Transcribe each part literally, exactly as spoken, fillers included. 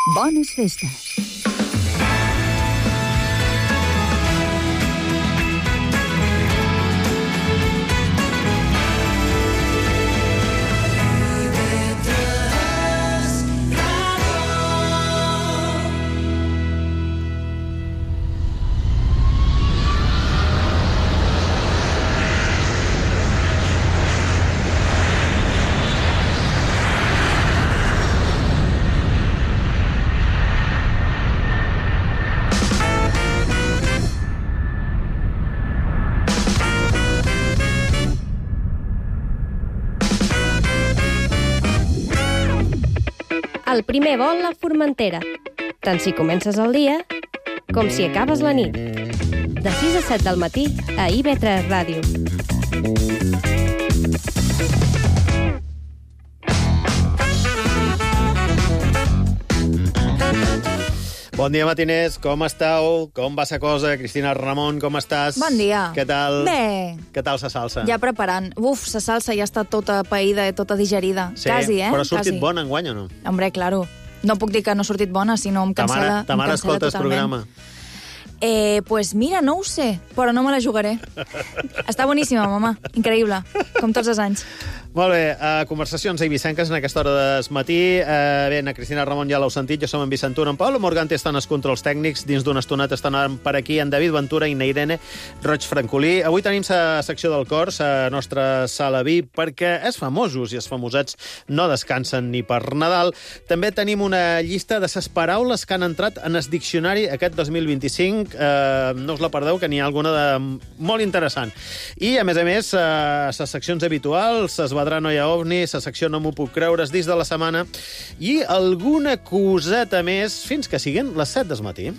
Bones festes. El primer vol a Formentera, tant si comences el dia com si acabes la nit. De sis a set del matí a I V tres Ràdio. Bon dia, matiners. Com esteu? Com va sa cosa? Cristina Ramon, com estàs? Bon dia. Què tal? Bé. Què tal sa salsa? Ja preparant. Uf, sa salsa ja està tota païda i tota digerida. Sí, Quasi, eh? però ha sortit Quasi. bona enguany o no? Hombre, claro. No puc dir que no ha sortit bona, sinó em Ta mare, cancela, ta em mare cancela escolta el totalment. programa. Eh, pues mira, no ho sé, però no me la jugaré. Està boníssima, mama. Increïble. Com tots els anys. Molt bé, uh, conversacions eivissenques en aquesta hora de matí. Uh, bé, na Cristina Ramon ja l'heu sentit, jo som en Vicent Tura, en Pablo Morgante estan als controls tècnics, dins d'una estoneta estan per aquí en David Ventura i na Irene Roig Francolí. Avui tenim la secció del cor, la nostra sala V I P, perquè els famosos i els famosets no descansen ni per Nadal. També tenim una llista de les paraules que han entrat en el diccionari aquest dos mil vint-i-cinc. Uh, no us la perdeu, que n'hi ha alguna de molt interessant. I, a més a més, uh, les seccions habituals, es Badrano i a OVNI, la secció No m'ho puc creure, dis de la setmana, i alguna coseta més fins que siguin les set del matí.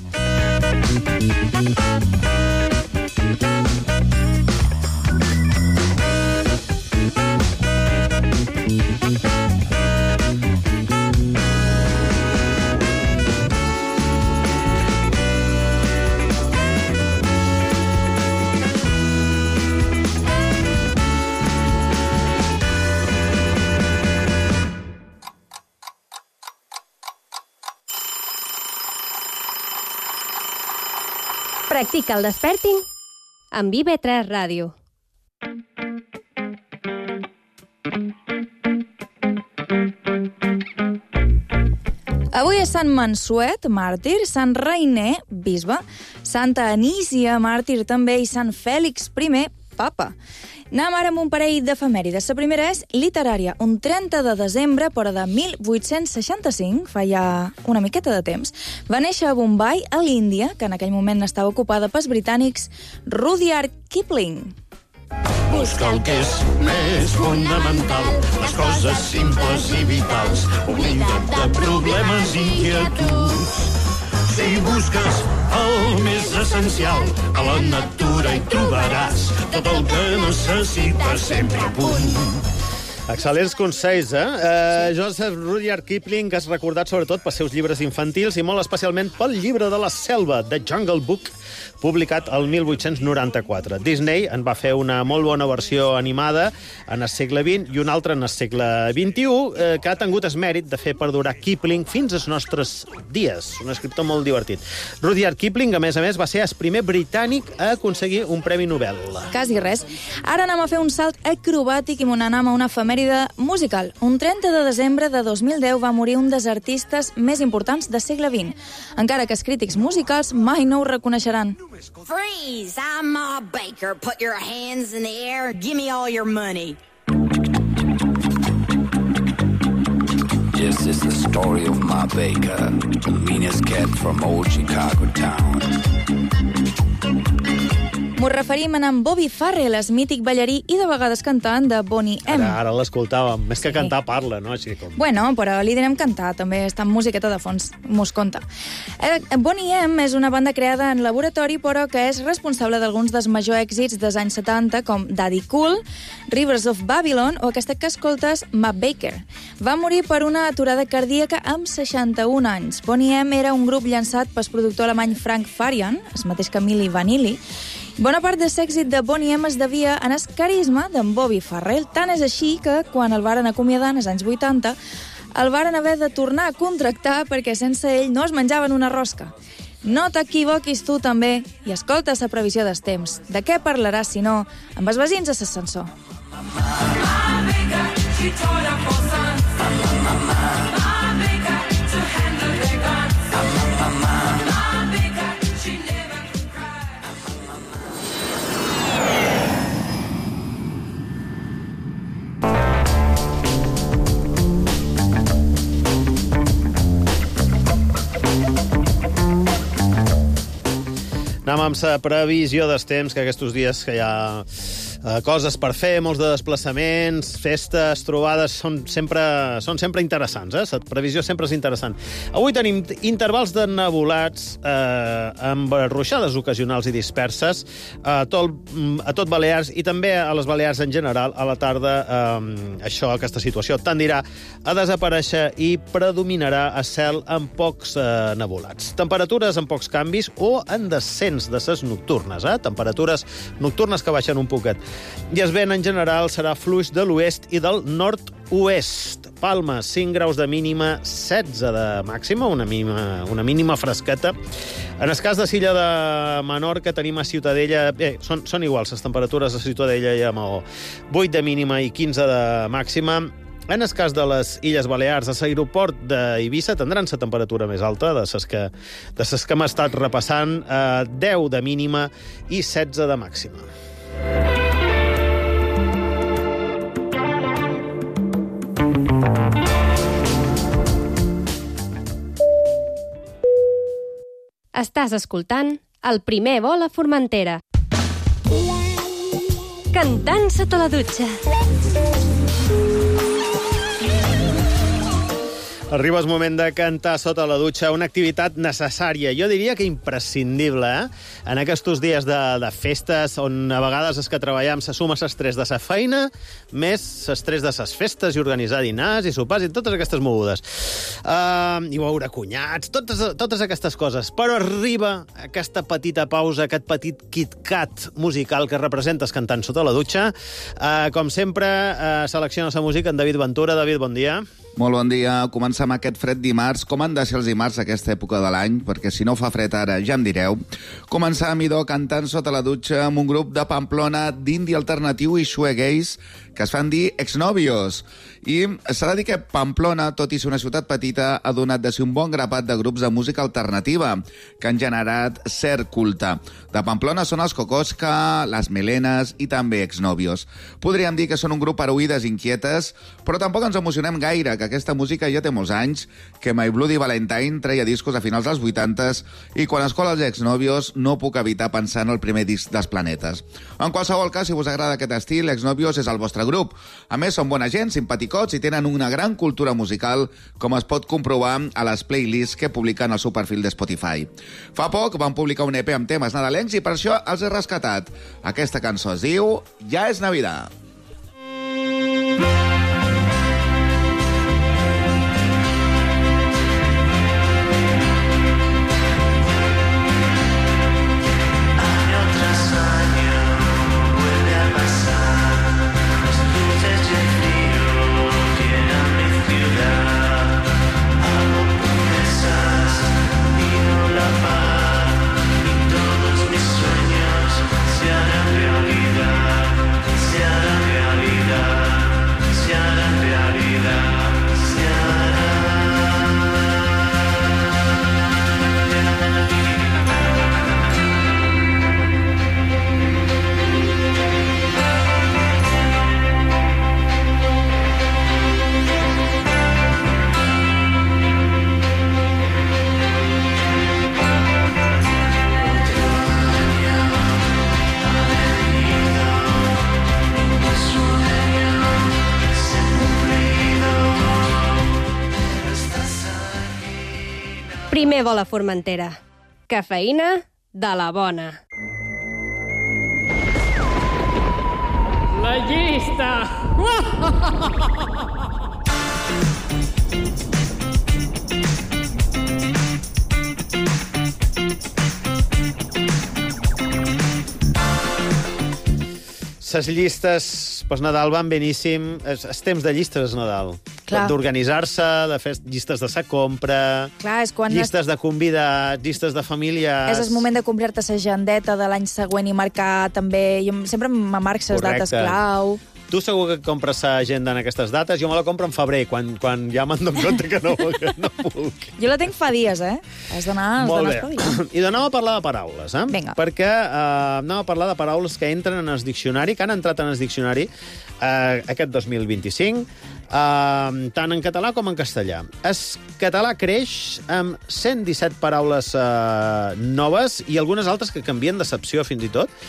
Practica el desperting amb I V tres Ràdio. Avui és Sant Mansuet, màrtir, Sant Rainer, bisbe, Santa Anísia, màrtir també, i Sant Fèlix I, papa. Anem ara amb un parell d'efemèrides. La primera és literària. Un trenta de desembre, però de mil vuit-cents seixanta-cinc, fa ja una miqueta de temps, va néixer a Bombay, a l'Índia, que en aquell moment estava ocupada pels britànics, Rudyard Kipling. Busca el que és més fonamental, les coses simples i vitals. Oblida't de problemes i inquietuds. Si busques el més essencial, a la natura hi trobaràs tot el que necessites sempre a punt. Excel·lents consells, eh? eh Joseph Rudyard Kipling és recordat sobretot pels seus llibres infantils i molt especialment pel llibre de la selva, The Jungle Book, publicat el mil vuit-cents noranta-quatre. Disney en va fer una molt bona versió animada en el segle vint i una altra en el segle vint-i-u, eh, que ha tingut el mèrit de fer perdurar Kipling fins als nostres dies. Un escriptor molt divertit. Rudyard Kipling, a més a més, va ser el primer britànic a aconseguir un premi Nobel. Quasi res. Ara anem a fer un salt acrobàtic i anem a una efemèride musical. Un trenta de desembre de dos mil deu va morir un dels artistes més importants del segle vint, encara que els crítics musicals mai no ho reconeixeran. Freeze! I'm Ma Baker. Put your hands in the air. Give me all your money. This is the story of Ma Baker, the meanest cat from old Chicago town. M'ho referim a en Bobby Farrell, el mític ballarí i de vegades cantant de Boney M. Ara, ara l'escoltàvem. Més que cantar, parla, no? Així com... Bueno, però li direm cantar, també està en musiqueta de fons, mos conta. Eh, Boney M és una banda creada en laboratori, però que és responsable d'alguns dels majors èxits dels anys setanta, com Daddy Cool, Rivers of Babylon o aquesta que escoltes, Ma Baker. Va morir per una aturada cardíaca amb seixanta-un anys. Boney M era un grup llançat pel productor alemany Frank Farian, el mateix que Milli Vanilli. Bona part de l'èxit de Boney M es devia en el carisma d'en Bobby Farrell. Tant és així que, quan el varen acomiadar en els anys vuitanta, el varen haver de tornar a contractar perquè sense ell no es menjaven una rosca. No t'equivoquis tu també i escolta la previsió dels temps. De què parlaràs, si no, amb els veïns a l'ascensor. Anem amb la previsió dels temps, que aquests dies que hi ha eh, coses per fer, molts de desplaçaments, festes, trobades, són sempre, són sempre interessants, eh? La previsió sempre és interessant. Avui tenim intervals de nebulats eh, amb ruixades ocasionals i disperses a tot, a tot Balears i també a les Balears en general. A la tarda eh, això, aquesta situació tendirà a desaparèixer i predominarà a cel amb pocs eh, nebulats. Temperatures amb pocs canvis o en descens de ses nocturnes, eh? Temperatures nocturnes que baixen un poquet. I el vent en general serà fluix de l'oest i del nord-oest. Palma, cinc graus de mínima, setze de màxima, una mínima, una mínima fresqueta. En el cas de Silla de Menorca tenim a Ciutadella... Bé, són, són iguals les temperatures a Ciutadella i a Maó. vuit de mínima i quinze de màxima. En el cas de les Illes Balears, a l'aeroport d'Eivissa tindran la temperatura més alta de les que, de ses que hem estat repassant, eh, deu de mínima i setze de màxima. Estàs escoltant El primer vol a Formentera. Cantant sota la dutxa. Arriba el moment de cantar sota la dutxa, una activitat necessària, jo diria que imprescindible, eh? En aquests dies de, de festes, on a vegades és que treballem se suma l'estrès de la feina, més l'estrès de les festes i organitzar dinars i sopars i totes aquestes mogudes. Uh, I veure cunyats, totes, totes aquestes coses. Però arriba aquesta petita pausa, aquest petit KitKat musical que representes cantant sota la dutxa. Uh, com sempre, uh, selecciona la música en David Ventura. David, bon dia. Molt bon dia. Comencem aquest fred dimarts. Com han de ser els dimarts a aquesta època de l'any? Perquè si no fa fred ara, ja em direu. Començam, idò, cantant sota la dutxa amb un grup de Pamplona d'indie alternatiu i shoegaze que es fan dir Exnovios. I s'ha de dir que Pamplona, tot i ser una ciutat petita, ha donat de ser un bon grapat de grups de música alternativa que han generat cert culte. De Pamplona són els Kokoska, les Melenes i també Exnovios. Podríem dir que són un grup per oïdes inquietes, però tampoc ens emocionem gaire, que aquesta música ja té molts anys, que My Bloody Valentine treia discos a finals dels vuitantes i quan escola els Exnovios no puc evitar pensar en el primer disc dels Planetes. En qualsevol cas, si us agrada aquest estil, Exnovios és el vostre grup. A més, són bona gent, simpaticots i tenen una gran cultura musical, com es pot comprovar a les playlists que publiquen al seu perfil de Spotify. Fa poc van publicar un E P amb temes nadalencs i per això els he rescatat. Aquesta cançó es diu Ja és Navidad. Primer vol a Formentera. Cafeïna de la bona. La llista! Les llistes per Nadal van beníssim. És, és temps de llistes, és Nadal. d'organitzar-se, de fer llistes de sa compra, Clar, és quan llistes de convidats, llistes de famílies... És el moment de comprar-te la agendeta de l'any següent i marcar també... Jo sempre me marc les dates clau. Tu segur que compres la agenda en aquestes dates. Jo me la compro en febrer, quan, quan ja me'n dono compte que no, que no puc. Jo la tinc fa dies, eh? Has d'anar espavilant. I d'anar a parlar de paraules, eh? Vinga. Perquè eh, anem a parlar de paraules que entren en el diccionari, que han entrat en el diccionari eh, aquest dos mil vint-i-cinc, eh, tant en català com en castellà. El català creix amb cent disset paraules eh, noves i algunes altres que canvien d'accepció fins i tot.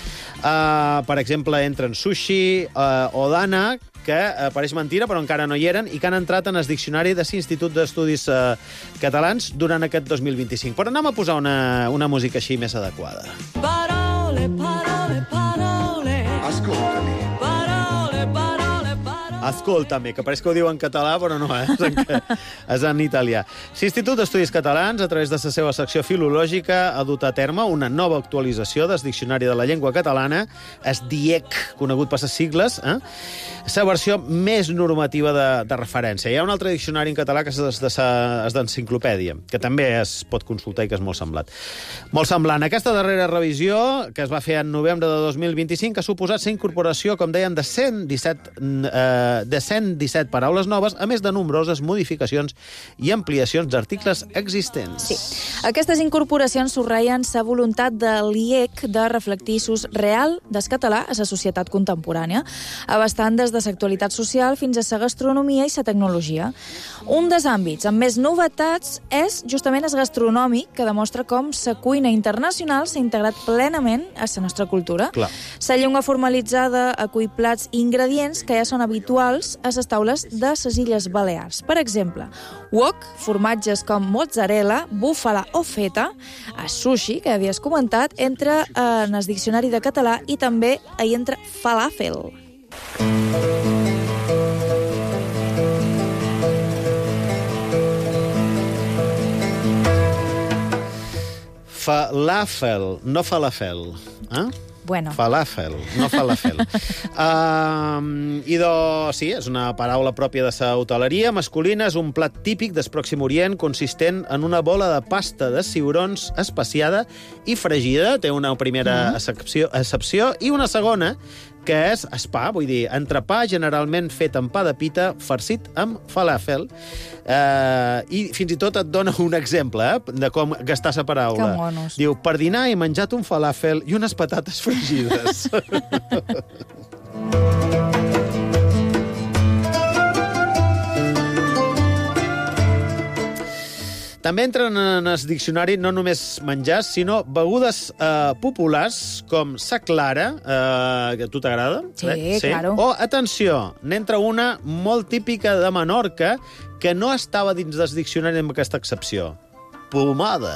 Uh, per exemple, entren sushi uh, o dana, que uh, pareix mentira, però encara no hi eren, i que han entrat en el diccionari de l'Institut d'Estudis uh, Catalans durant aquest dos mil vint-i-cinc. Però anem a posar una, una música així més adequada. Parole, parole, parole. Escolta-me. Parole, parole, parole. Escolta-me, que pareix que ho diu en català, però no, eh? És en, és en italià. L'Institut d'Estudis Catalans, a través de la seva secció filològica, ha dut a terme una nova actualització del Diccionari de la Llengua Catalana, el D I E C, conegut per les sigles, eh? la versió més normativa de, de referència. Hi ha un altre diccionari en català que és d'enciclopèdia, que també es pot consultar i que és molt semblant. Molt semblant. Aquesta darrera revisió, que es va fer en novembre de dos mil vint-i-cinc, ha suposat la incorporació, com deien, de cent disset, eh, de cent disset paraules noves, a més de nombroses modificacions i ampliacions d'articles existents. Sí. Aquestes incorporacions subratllen la voluntat de l'I E C de reflectir l'ús real del català a la societat contemporània, abastant des de l'actualitat social fins a la gastronomia i la tecnologia. Un dels àmbits amb més novetats és justament el gastronòmic, que demostra com la cuina internacional s'ha integrat plenament a la nostra cultura. Clar. La llengua formalitzada acull plats i ingredients que ja són habituals a les taules de les Illes Balears. Per exemple, wok, formatges com mozzarella, búfala o feta, a sushi, que havies comentat, entra en el diccionari de català i també hi entra falafel. Falafel, no falafel. Eh? Bueno. Falafel, no falafel. uh, idò, sí, és una paraula pròpia de la hoteleria masculina, és un plat típic del Pròxim Orient consistent en una bola de pasta de ciurons especiada i fregida, té una primera accepció, accepció i una segona, que és espà, vull dir, entrepà generalment fet amb pa de pita farcit amb falafel. Eh, I fins i tot et dona un exemple eh, de com gastar la paraula. Que monos. Diu, per dinar he menjat un falafel i unes patates fregides. També entren en el diccionari no només menjars, sinó begudes eh, populars com sa clara, eh, que a tu t'agrada? Sí, eh? claro. O, atenció, n'entra una molt típica de Menorca que no estava dins del diccionari amb aquesta excepció. Pomada.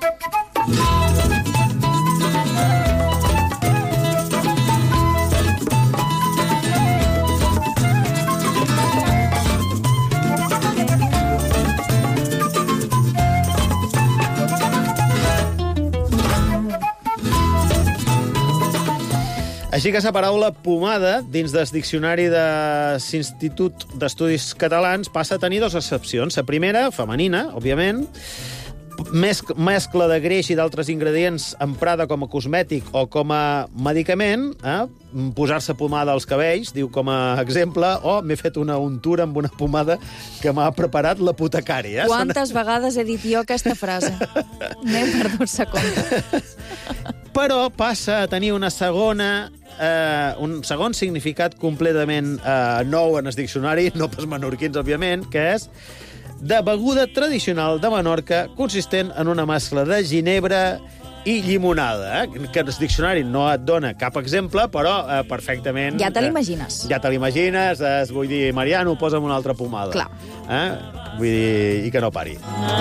Així que la paraula pomada, dins del diccionari de l'Institut d'Estudis Catalans, passa a tenir dues excepcions. La primera, femenina, òbviament, mescla de greix i d'altres ingredients emprada com a cosmètic o com a medicament, eh? Posar-se pomada als cabells, diu com a exemple, o m'he fet una untura amb una pomada que m'ha preparat l'apotecari. Eh? Quantes vegades he dit jo aquesta frase? N'he perdut sa compte. Però passa a tenir una segona, eh, un segon significat completament eh, nou en el diccionari, no pels menorquins, òbviament, que és de beguda tradicional de Menorca consistent en una mescla de ginebra i llimonada, eh? Que el diccionari no et dona cap exemple, però eh, perfectament... Ja te l'imagines. Eh, ja te l'imagines, eh, vull dir, Mariano, posa'm una altra pomada. Clar. Eh? Vull dir, i que no pari.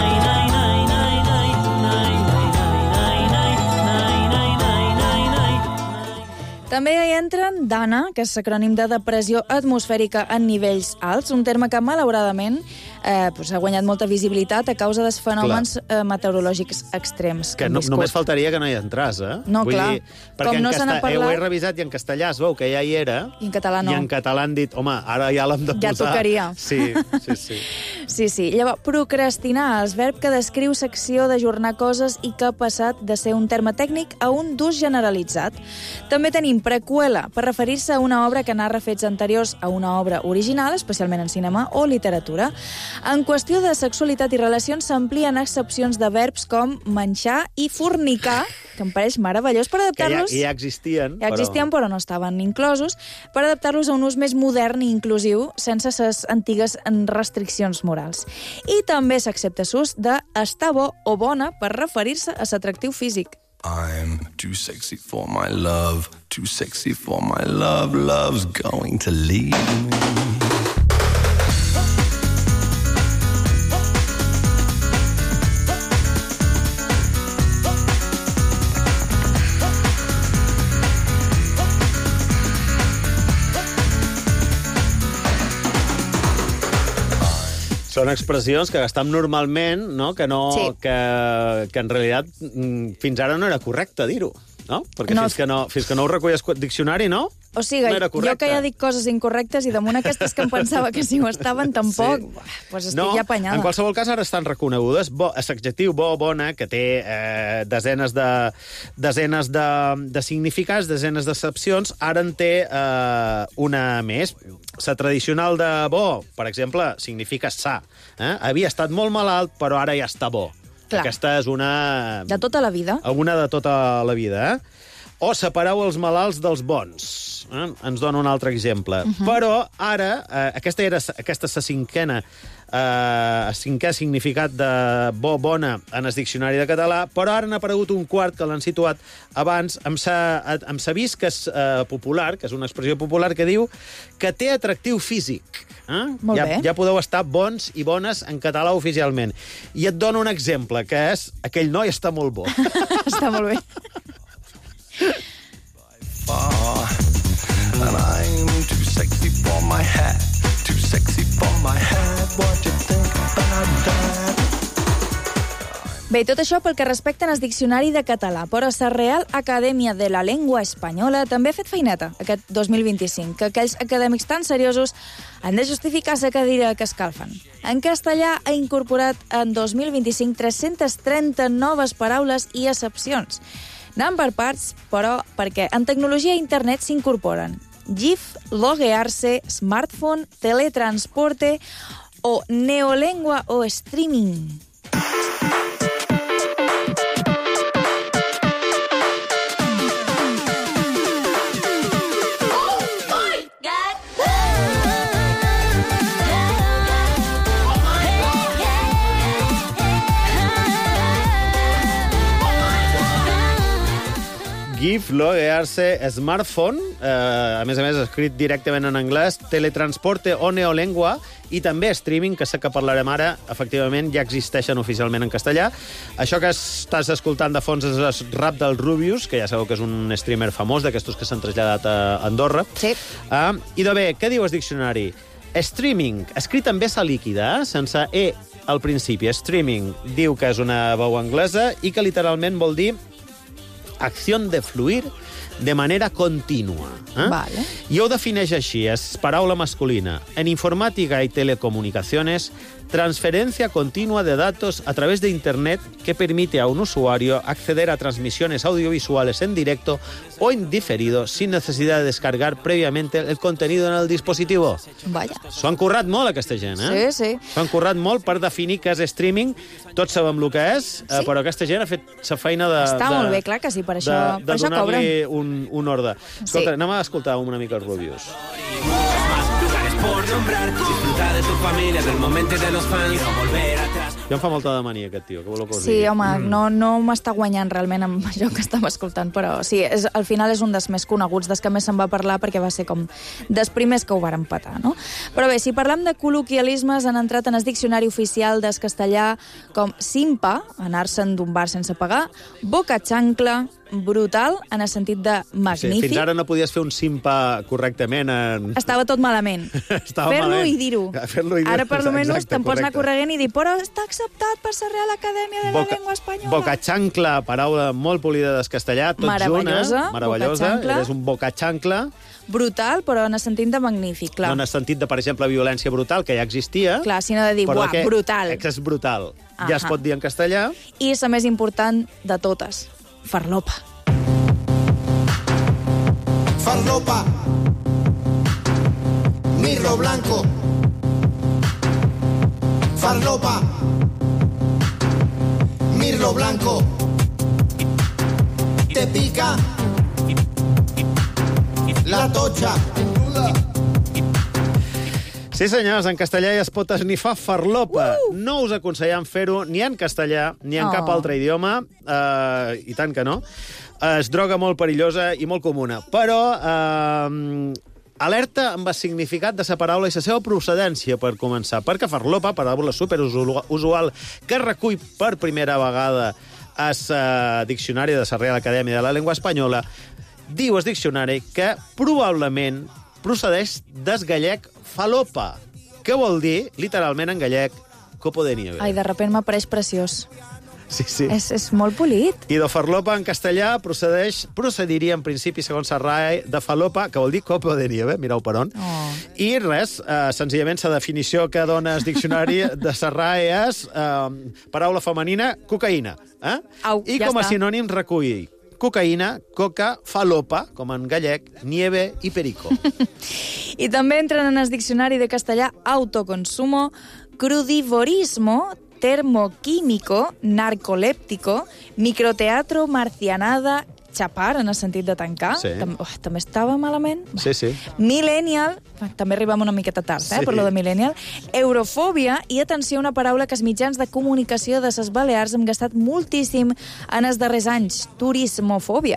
També hi entren DANA, que és l'acrònim de depressió atmosfèrica en nivells alts, un terme que, malauradament, eh, pues, ha guanyat molta visibilitat a causa dels fenòmens eh, meteorològics extrems. Que no, només faltaria que no hi entràs, eh? No, Vull clar. dir, perquè Com no en se n'ha casta... parlat... ho he revisat i en castellà es veu que ja hi era. I en català no. I en català han dit, home, ara ja l'hem de Ja posar. tocaria. Sí, sí, sí. Sí, sí. Llavors, procrastinar, el verb que descriu secció d'ajornar coses i que ha passat de ser un terme tècnic a un d'ús generalitzat. També tenim preqüela, per referir-se a una obra que narra fets anteriors a una obra original, especialment en cinema o literatura. En qüestió de sexualitat i relacions s'amplien excepcions de verbs com manxar i fornicar, que em pareix meravellós, per adaptar-los... Que ja, ja existien, Ja existien, però... però no estaven inclosos, per adaptar-los a un ús més modern i inclusiu, sense les antigues restriccions morals. I també s'accepta l'ús de estar bo o bona per referir-se a l'atractiu físic. I'm too sexy for my love, too sexy for my love, love's going to leave me. Són expressions que gastam normalment, no? Que, no, Sí. que, que en realitat mm, fins ara no era correcte dir-ho, no? Perquè No. fins, que no, fins que no ho recolles diccionari, no? O sigui, No era jo correcte. que ja dic coses incorrectes i damunt aquestes que em pensava que si ho estaven tampoc, sí. pues estic No, ja apanyada. en qualsevol cas ara estan reconegudes. Bo, l'adjectiu bo, bona, que té eh, desenes de desenes de, de significats, desenes d'accepcions, ara en té eh, una més. La tradicional de bo, per exemple, significa sa. Eh? Havia estat molt malalt, però ara ja està bo. Clar. Aquesta és una... De tota la vida. Alguna de tota la vida, eh? O separeu els malalts dels bons. Eh? Ens dona un altre exemple. Uh -huh. Però ara, eh, aquesta era aquesta és la cinquena, eh, cinquè significat de bo, bona en el diccionari de català, però ara n'ha aparegut un quart que l'han situat abans amb sa, amb sa vis, que és eh, popular, que és una expressió popular que diu que té atractiu físic. Eh? Molt ja, bé. ja podeu estar bons i bones en català oficialment. I et dono un exemple, que és aquell noi està molt bo. Està molt bé. Far, and I'm too sexy for my hat, too sexy for my hat. What you think about that? Bé, tot això pel que respecta al diccionari de català, però la Real Acadèmia de la Llengua Espanyola també ha fet feineta aquest dos mil vint-i-cinc, que aquells acadèmics tan seriosos han de justificar la cadira que escalfen. En castellà ha incorporat en dos mil vint-i-cinc tres-centes trenta noves paraules i accepcions. Anant per parts, però perquè en tecnologia i internet s'incorporen GIF, loguearse, smartphone, teletransporte o neolengua o streaming. GIF, loguearse, smartphone, eh, a més a més escrit directament en anglès, teletransporte o neolengua, i també streaming, que sé que parlarem ara, efectivament ja existeixen oficialment en castellà. Això que estàs escoltant de fons és el rap del Rubius, que ja sabeu que és un streamer famós, d'aquestos que s'han traslladat a Andorra. Sí. Ah, I de bé, què diu el diccionari? Streaming, escrit amb essa líquida, eh? Sense E al principi. Streaming diu que és una veu anglesa i que literalment vol dir acción de fluir de manera contínua. Eh? Vale. I ho defineix així, és paraula masculina. En informática y telecomunicaciones, transferencia continua de datos a través de Internet que permite a un usuario acceder a transmisiones audiovisuales en directo o en diferido sin necesidad de descargar previamente el contenido en el dispositivo. Vaja. S'ho han currat molt, aquesta gent, eh? Sí, sí. S'ho han currat molt per definir què és streaming. Tots sabem el que és, sí. però aquesta gent ha fet la feina de... Està de, molt bé, clar que sí, per això, de, de per això cobren. donar-li un, un ordre. Escolta, Sí. anem a escoltar una mica els Rubius. Por nombrar, disfrutar de tu familia, del momento de los fans, no volver atrás. Jo em fa molta de mania, aquest tio. Què voleu que us Sí, digui? home, no, no m'està guanyant realment amb allò que estava escoltant, però sí, és, al final és un dels més coneguts, dels que més se'n va parlar, perquè va ser com dels primers que ho varen petar, no? Però bé, si parlem de col·loquialismes, han entrat en el diccionari oficial del castellà com simpa, anar-se'n d'un bar sense pagar, boca xancla, brutal, en el sentit de magnífic. Sí, fins ara no podies fer un simpa correctament. En... Estava tot malament. Fer-lo i dir-ho. Fer-lo i dir-ho. Ara, per lo menys, Exacte, te'n pots anar correcte. corregent i dir però està acceptat per ser Real Acadèmia de la Boca, Llengua Espanyola. bocachancla, paraula molt polida descastellà, tot Meravellosa, junt, eh? Meravellosa. bocachancla. Eres un bocachancla. Brutal, però en el sentit de magnífic, clar. No en el sentit de, per exemple, violència brutal, que ja existia. Clar, sinó de dir, però buah, que brutal. Que és brutal. Ahà. Ja es pot dir en castellà. I la més important de totes, farlopa. Farlopa. Mirlo blanco. Farlopa. Mirlo blanco. Te pica la tocha. Sí, senyors, en castellà ja es pot esnifar farlopa. Uh! No us aconsellem fer-ho ni en castellà ni en Oh. cap altre idioma. Uh, I tant que no. Uh, és droga molt perillosa i molt comuna. Però... Uh, alerta amb el significat de la paraula i la seva procedència, per començar. Perquè farlopa, paraula superusual que recull per primera vegada el uh, diccionari de la Real Acadèmia de la Llengua Espanyola, diu el diccionari que probablement procedeix del gallec falopa, que vol dir, literalment en gallec, copo de nieve. Ai, de repent m'apareix preciós. Sí, sí. És, és molt polit. I de farlopa en castellà procedeix, procediria en principi, segons la R A E, de falopa, que vol dir copo de nieve, mireu per on. Oh. I res, eh, senzillament la definició que dona el diccionari de la R A E és eh, paraula femenina, cocaïna. Eh? Au, I ja com a està. sinònim recull cocaïna, coca, falopa, com en gallec, nieve i perico. I també entren en el diccionari de castellà autoconsumo, crudivorismo, termoquímico, narcolèptico, microteatro, marcianada, xapar, en el sentit de tancar. Sí. Tam oh, també estava malament. Sí, sí. Millennial, també arribem una miqueta tard, eh, Sí. per lo de millennial. Eurofòbia i, atenció, una paraula que els mitjans de comunicació de les Balears hem gastat moltíssim en els darrers anys, turismofòbia.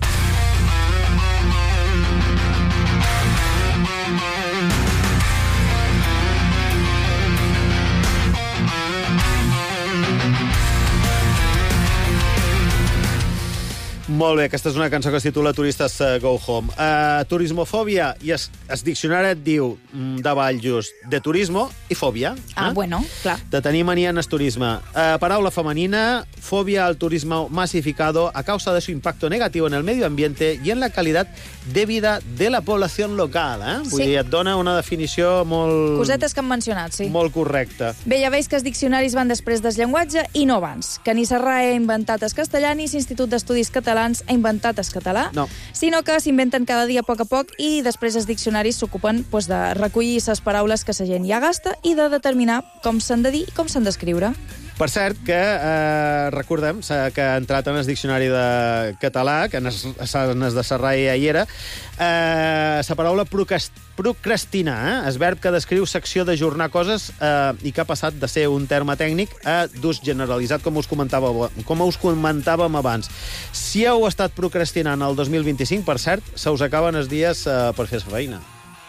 Molt bé, aquesta és una cançó que es titula Turistes uh, Go Home. Uh, turismofòbia, i es, es diccionari et diu mm, davall just de turismo i fòbia. Ah, eh? bueno, clar. De tenir mania en el turisme. Uh, paraula femenina, fobia al turismo masificado a causa de su impacto negativo en el medio ambiente y en la calidad de vida de la población local. Eh? Vull Sí. dir, et dona una definició molt... Cosetes que han mencionat, sí. Molt correcta. Bé, ja veus que els diccionaris van després del llenguatge i no abans. Que ni la R A E ha inventat el castellà ni l'Institut d'Estudis Catalans ha inventat el català, No. sinó que s'inventen cada dia a poc a poc i després els diccionaris s'ocupen pues, de recollir les paraules que la gent ja gasta i de determinar com s'han de dir i com s'han d'escriure. Per cert, que eh, recordem que ha entrat en el diccionari de català, que en es, en es de Serraia hi era, eh, la paraula procrast, procrastinar, eh, el verb que descriu secció d'ajornar coses eh, i que ha passat de ser un terme tècnic a d'ús generalitzat, com us, comentava, com us comentàvem abans. Si heu estat procrastinant el dos mil vint-i-cinc, per cert, se us acaben els dies eh, per fer la feina.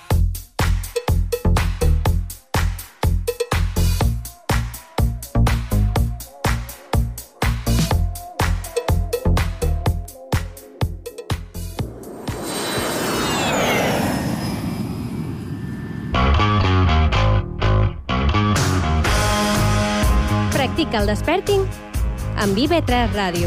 Practica el Desperting amb I V tres Ràdio.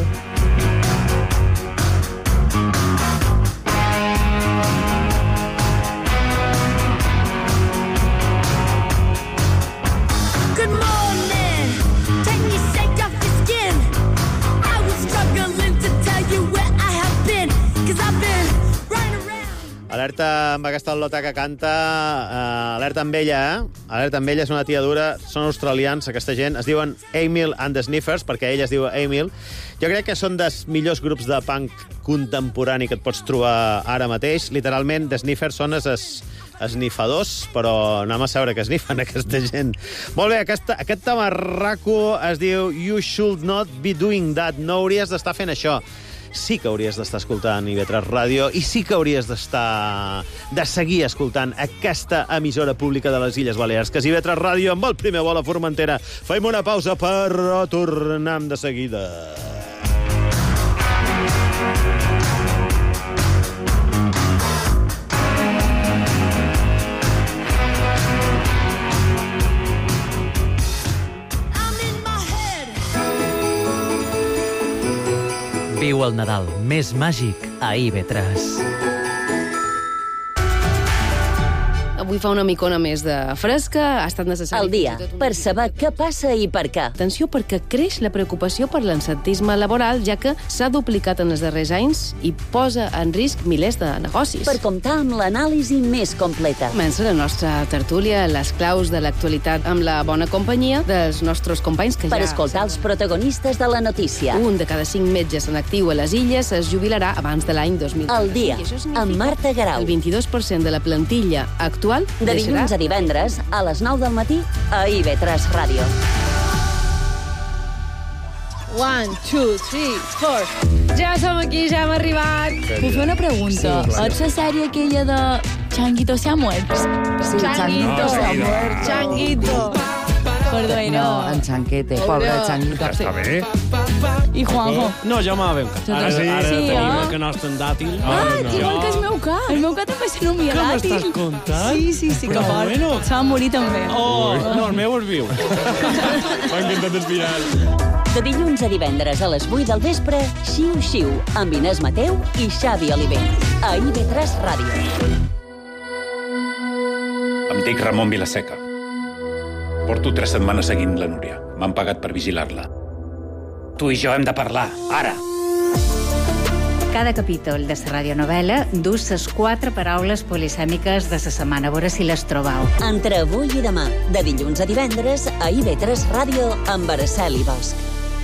Good morning. Take me shake off your skin. I was struggling to tell you where I have been, 'cause I've been right around. Alerta amb aquesta lota que canta, uh, alerta amb ella, eh? Alerta amb ella, és una tia dura, són australians, aquesta gent, es diuen Emil and the Sniffers, perquè ella es diu Emil. Jo crec que són dels millors grups de punk contemporani que et pots trobar ara mateix. Literalment, The Sniffers són els es, esnifadors, però anem a saber què esnifen aquesta gent. Molt bé, aquest, aquest tamarraco es diu You Should Not Be Doing That, no hauries d'estar fent això. Sí que hauries d'estar escoltant I V tres Ràdio i sí que hauries d'estar de seguir escoltant aquesta emissora pública de les Illes Balears, que és I V tres Ràdio amb el primer vol a Formentera. Fem una pausa, però tornem de seguida. Viu el Nadal més màgic a I V tres. Avui fa una micona més de fresca, ha estat necessari... Al dia, per saber què passa i per què. Atenció, perquè creix la preocupació per l'absentisme laboral, ja que s'ha duplicat en els darrers anys i posa en risc milers de negocis. Per comptar amb l'anàlisi més completa. Comença la nostra tertúlia, les claus de l'actualitat amb la bona companyia dels nostres companys que per ja... Per escoltar els protagonistes de la notícia. Un de cada cinc metges en actiu a les Illes es jubilarà abans de l'any dos mil. Al dia, amb Marta Garau. El vint-i-dos per cent de la plantilla actual de dilluns a divendres, a les nou del matí, a I V tres Ràdio. One, two, three, four. Ja som aquí, ja hem arribat. Puc fer una pregunta? Sí, Ets la sèrie aquella de Changuito se ha muerto? Sí, Changuito se ha muerto. Changuito. Perdó, no, en Chanquete, pobre Changuito. Està bé. I Juanjo. No, jo m'ha ben cat. Ara sí, ara tenim el que nostre en dàtil. Ah, igual que el meu cap. El meu cap també se nomia dàtil. Què m'estàs contant? Sí, sí, sí, que fort. Bueno. S'ha de morir també. Oh, no, el meu és viu. M'ha intentat espirar. De dilluns a divendres a les vuit del vespre, Xiu Xiu, amb Inés Mateu i Xavi Oliver. A I V tres Ràdio. Em dic Ramon Vilaseca. Porto tres setmanes seguint la Núria. M'han pagat per vigilar-la. Tu i jo hem de parlar, ara. Cada capítol de la radionovela dus les quatre paraules polisèmiques de la setmana. A veure si les trobau. Entre avui i demà, de dilluns a divendres, a I V tres Ràdio, amb Araceli Bosch.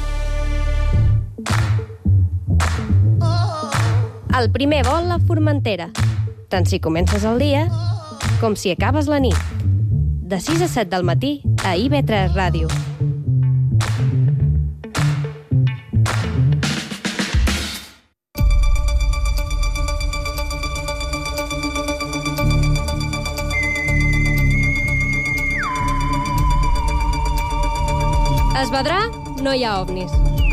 El primer vol a Formentera. Tant si comences el dia com si acabes la nit. De sis a set del matí a I V tres Ràdio. Es vedrà, no hi ha ovnis.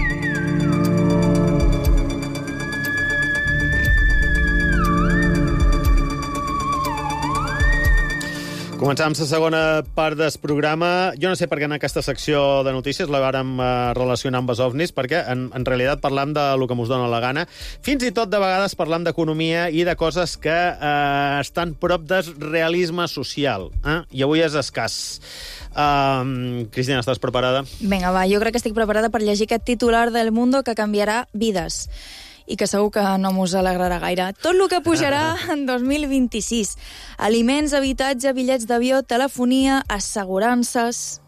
Començam la segona part del programa. Jo no sé per què en aquesta secció de notícies la vàrem eh, relacionar amb els ovnis, perquè en, en realitat parlam de lo que mos dona la gana. Fins i tot de vegades parlam d'economia i de coses que eh, estan prop del realisme social. Eh? I avui és escàs. Um, Cristina, estàs preparada? Vinga, va, jo crec que estic preparada per llegir aquest titular del Mundo que canviarà vides. I que segur que no mos alegrarà gaire. Tot el que pujarà en dos mil vint-i-sis. Aliments, habitatge, bitllets d'avió, telefonia, assegurances...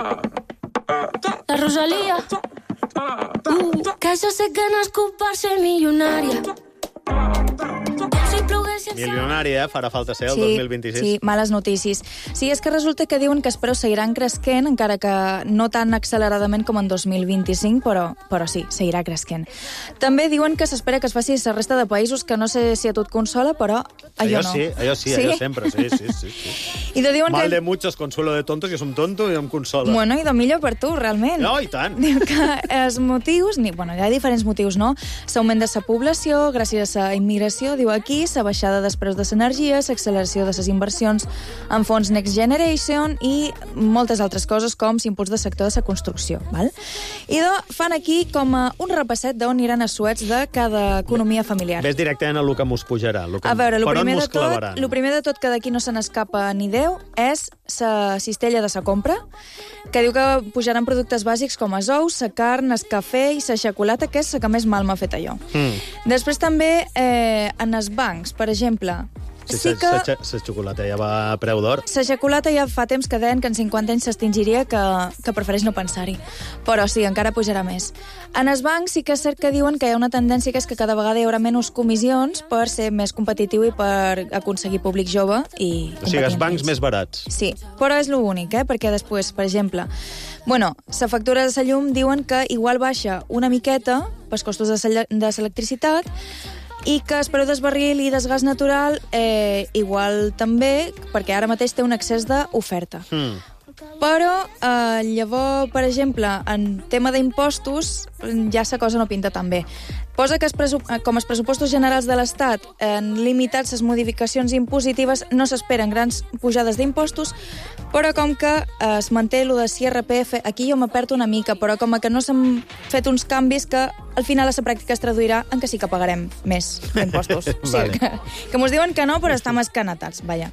La Rosalía. Uh, que yo sé que nascut per ser milionària. Si plogués... Milionària, eh? Farà falta ser el sí, dos mil vint-i-sis. Sí, males notícies. Sí, és que resulta que diuen que els preus seguiran cresquent, encara que no tan acceleradament com en dos mil vint-i-cinc, però, però sí, seguirà cresquent. També diuen que s'espera que es faci la resta de països, que no sé si a tot consola, però allò, allò no. sí, allò sí, sí, allò sempre, sí, sí, sí. sí. I de diuen Mal que... de muchos, consuelo de tontos, jo som tonto i em consola. Bueno, i de millor per tu, realment. No, i tant. Diu que els motius, ni, bueno, hi ha diferents motius, no? L'augment de la població, gràcies a la immigració, diu aquí, la baixada dels preus de l'energia, l'acceleració de les inversions en fons Next Generation i moltes altres coses com l'impuls del sector de la construcció. Val? I do, fan aquí com a un repasset d'on aniran els suets de cada economia familiar. Ves directament a lo que mos pujarà. Lo que, A veure, el per on primer, mos de tot, clavaran? lo primer de tot que d'aquí no se n'escapa ni Déu és la cistella de la compra, que diu que pujaran productes bàsics com els ous, la carn, el cafè i la xocolata, que és la que més mal m'ha fet allò. Mm. Després també eh, en els bancs, per exemple, Sí, sí que... la xocolata ja va a preu d'or. La xocolata ja fa temps que deien que en cinquanta anys s'extingiria, que, que prefereix no pensar-hi. Però sí, encara pujarà més. En els bancs sí que és cert que diuen que hi ha una tendència que és que cada vegada hi haurà menys comissions per ser més competitiu i per aconseguir públic jove i O sigui, els bancs més barats. Sí, però és l'únic, eh? Perquè després, per exemple, bueno, la factura de la llum diuen que igual baixa una miqueta pels costos de l'electricitat i que el preu del barril i del gas natural eh, igual també, perquè ara mateix té un excés d'oferta. Mm. Però, eh, llavors, per exemple, en tema d'impostos, ja la cosa no pinta tan bé. Posa que es presu... com els pressupostos generals de l'Estat han limitat les modificacions impositives, no s'esperen grans pujades d'impostos, però com que eh, es manté lo de I R P F, aquí jo m'aperto una mica, però com que no s'han fet uns canvis que al final a la pràctica es traduirà en que sí que pagarem més impostos. O sigui, Vale. que, que mos diuen que no, però estan més canatats, vaja.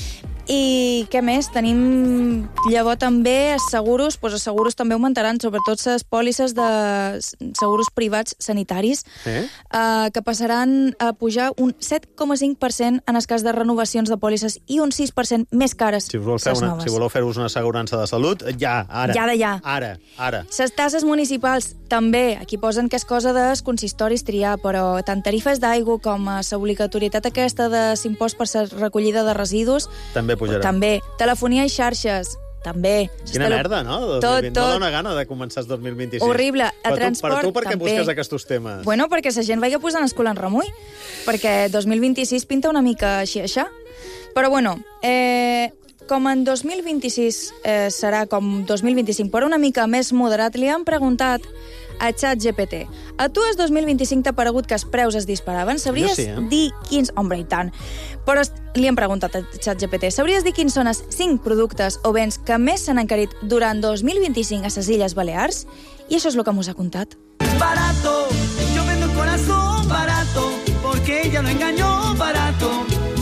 I què més? Tenim llavors també els seguros, doncs els seguros també augmentaran, sobretot les pòlisses de seguros privats sanitaris, Eh? eh, que passaran a pujar un set coma cinc per cent en el cas de renovacions de pòlisses i un sis per cent més cares, Si voleu fer les una, noves. si voleu fer-vos una assegurança de salut, ja, ara. Ja de ja. Ara, ara. Les tasses municipals, també. Aquí posen que és cosa dels consistoris triar, però tant tarifes d'aigua com la obligatorietat aquesta de l'impost per la recollida de residus, També pujarà. també. Telefonia i xarxes, també. Quina Tele- merda, no? dos mil Tot, vint. tot. No dona gana de començar el dos mil vint-i-sis. Horrible. A Però tu, transport, però tu per què també. busques aquests temes? Bueno, perquè la gent vagi posant el cul en remull, perquè dos mil vint-i-sis pinta una mica així, això. Però bueno, eh, com en dos mil vint-i-sis eh, serà com dos mil vint-i-cinc, però una mica més moderat, li han preguntat a ChatGPT. A tu el dos mil vint-i-cinc t'ha paregut que els preus es disparaven? Sabries Jo sí, eh? dir quins... Hombre, i tant. Però es- li han preguntat a ChatGPT. Sabries dir quins són els cinc productes o béns que més s'han encarit durant dos mil vint-i-cinc a les Illes Balears? I això és el que mos ha contat. Barato, yo vendo corazón barato, porque ella lo engañó barato.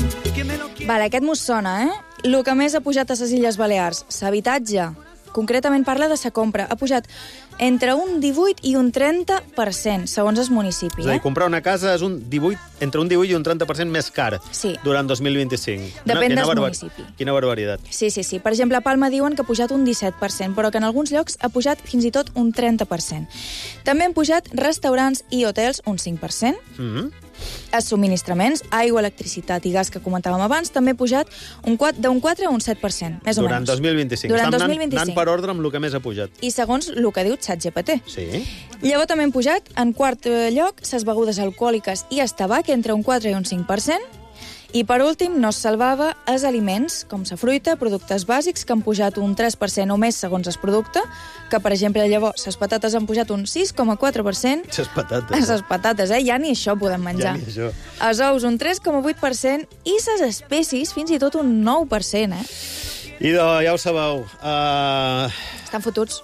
Vale, aquest mos sona, eh? El que més ha pujat a les Illes Balears, l'habitatge. Concretament parla de sa compra. Ha pujat entre un divuit i un trenta per cent, segons el municipi. És a dir, Eh? comprar una casa és un divuit, entre un divuit i un trenta per cent més car Sí. durant dos mil vint-i-cinc. Depèn Quina del barbar- municipi. Quina barbaritat. Sí, sí, sí. Per exemple, a Palma diuen que ha pujat un disset per cent, però que en alguns llocs ha pujat fins i tot un trenta per cent. També han pujat restaurants i hotels un cinc per cent. Mm -hmm. Els subministraments, aigua, electricitat i gas que comentàvem abans, també ha pujat un quatre, d'un quatre a un set per cent, més o Durant menys. dos mil vint-i-cinc. Durant Estem dos anant- mil vint-i-cinc. Anant per ordre amb el que més ha pujat. I segons el que diu ChatGPT. Sí. Llavors també han pujat, en quart eh, lloc, les begudes alcohòliques i el tabac, entre un quatre i un cinc per cent. I per últim, no es salvava els aliments, com la fruita, productes bàsics, que han pujat un tres per cent o més segons el producte, que, per exemple, llavors, les patates han pujat un sis coma quatre per cent. Les patates. Les patates, eh? Ja ni això podem Ja menjar. ni això. Els ous, un tres coma vuit per cent, i les espècies, fins i tot un nou per cent, eh? Idò, ja ho sabeu. Uh, Estan fotuts.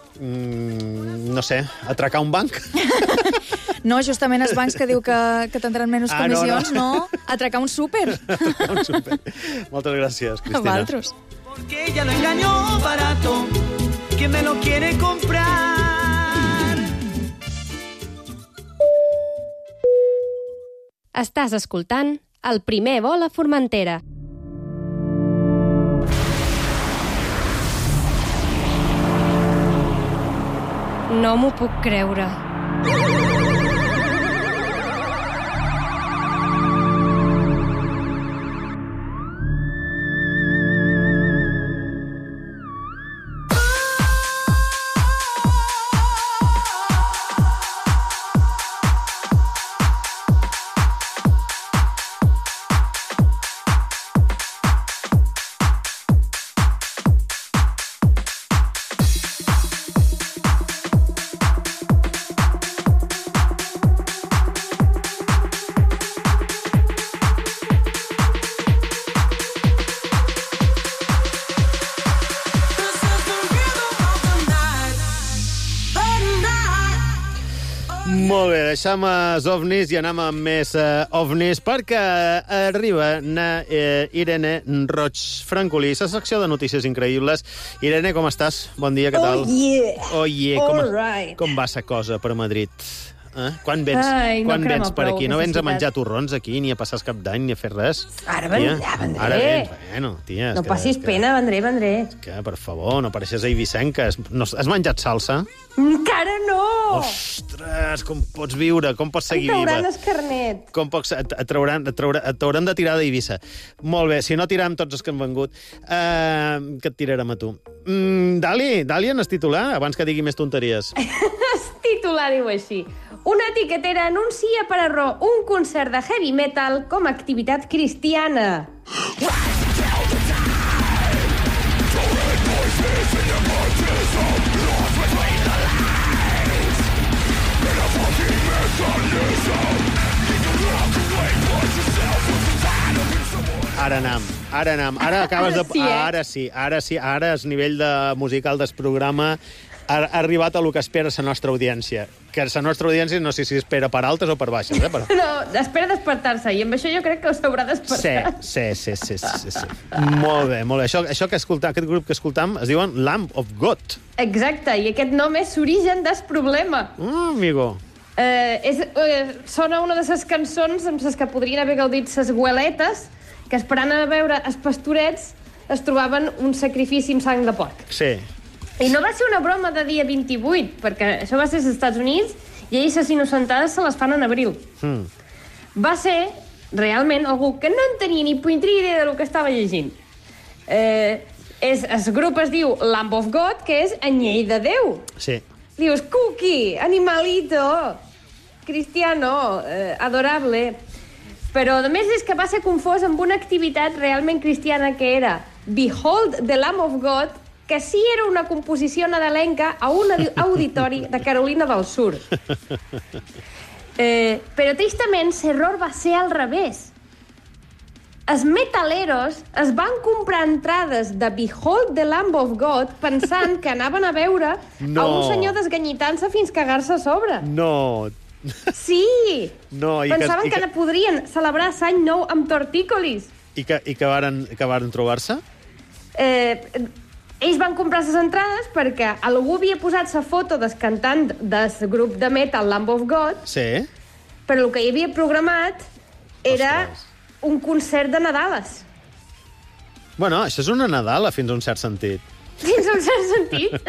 mm, no sé, atracar un banc? No, justament els bancs que diu que, que tindran menys Ah, no, comissions, no. no. Atracar un súper. Un súper. Moltes gràcies, A Cristina. vosaltres. Porque ella lo engañó barato, que me lo quiere comprar. Estàs escoltant El primer vol a Formentera. No m'ho puc creure. Molt bé, deixem els ovnis i anem amb més uh, ovnis perquè arriba na, eh, Irene Roig Francolí, la secció de notícies increïbles. Irene, com estàs? Bon dia, què tal? Oh, yeah. Oh, yeah. Com, All right. com va sa cosa per Madrid? Eh? Quan vens, Ai, no quan crema vens per prou aquí? No vens a aquesta menjar ciutat. torrons aquí, ni a passar el cap d'any, ni a fer res? Ara ven- Tia? ja vendré. Ara vens, bueno, tia. és No que- passis és que- pena, vendré, vendré. Que, per favor, no pareixes a Eivissenca. Has, no, has menjat salsa? Encara no! Ostres, com pots viure? Com pots Em seguir viva? trauran el carnet. Com pocs, et, et, trauran, et, trauran, et t'hauran de tirar d'Eivissa. Molt bé, si no tiram tots els que han vengut, uh, que et tirarem a tu. Mm, Dali, Dali en el titular, abans que digui més tonteries. Es titular diu així. Una etiquetera anuncia per error un concert de heavy metal com a activitat cristiana. Ara anam, ara anam. Ara acabes de... Sí, eh? Ara sí, ara sí, ara el nivell de musical del programa ha arribat a lo que espera la nostra audiència. Que la nostra audiència no sé si espera per altes o per baixes, eh? Però... No, espera despertar-se, i amb això jo crec que s'haurà despertat. Sí, sí, sí, sí, sí, sí. Molt bé, molt bé. Això, això que escoltam, aquest grup que escoltam es diuen Lamb of God. Exacte, i aquest nom és l'origen del problema. Mm, amigo. Eh, és, eh, sona una de les cançons amb les que podrien haver gaudit les güeletes, que esperant a veure els pastorets es trobaven un sacrifici amb sang de porc. Sí. I no va ser una broma de dia vint-i-vuit, perquè això va ser als Estats Units i ells les innocentades se les fan en abril. Mm. Va ser, realment, algú que no en tenia ni punyetria idea del que estava llegint. Eh, és, el grup es diu Lamb of God, que és anyell de Déu. Sí. Dius, cookie, animalito, cristiano, eh, adorable. Però, a més, és que va ser confós amb una activitat realment cristiana que era Behold the Lamb of God, que sí era una composició nadalenca a un auditori de Carolina del Sur. Eh, però, tristament, l'error va ser al revés. Els metaleros es van comprar entrades de Behold the Lamb of God pensant que anaven a veure no. a un senyor desganyitant-se fins cagar-se a sobre. No. Sí! No, i pensaven que, i que, que... que podrien celebrar l'any nou amb tortícolis. I que, i que, varen, que varen trobar-se? Eh... Ells van comprar les entrades perquè algú havia posat la foto del cantant del grup de metal Lamb of God, sí. però el que hi havia programat era Ostres. un concert de Nadales. Bueno, això és una Nadala, fins a un cert sentit. Fins a un cert sentit.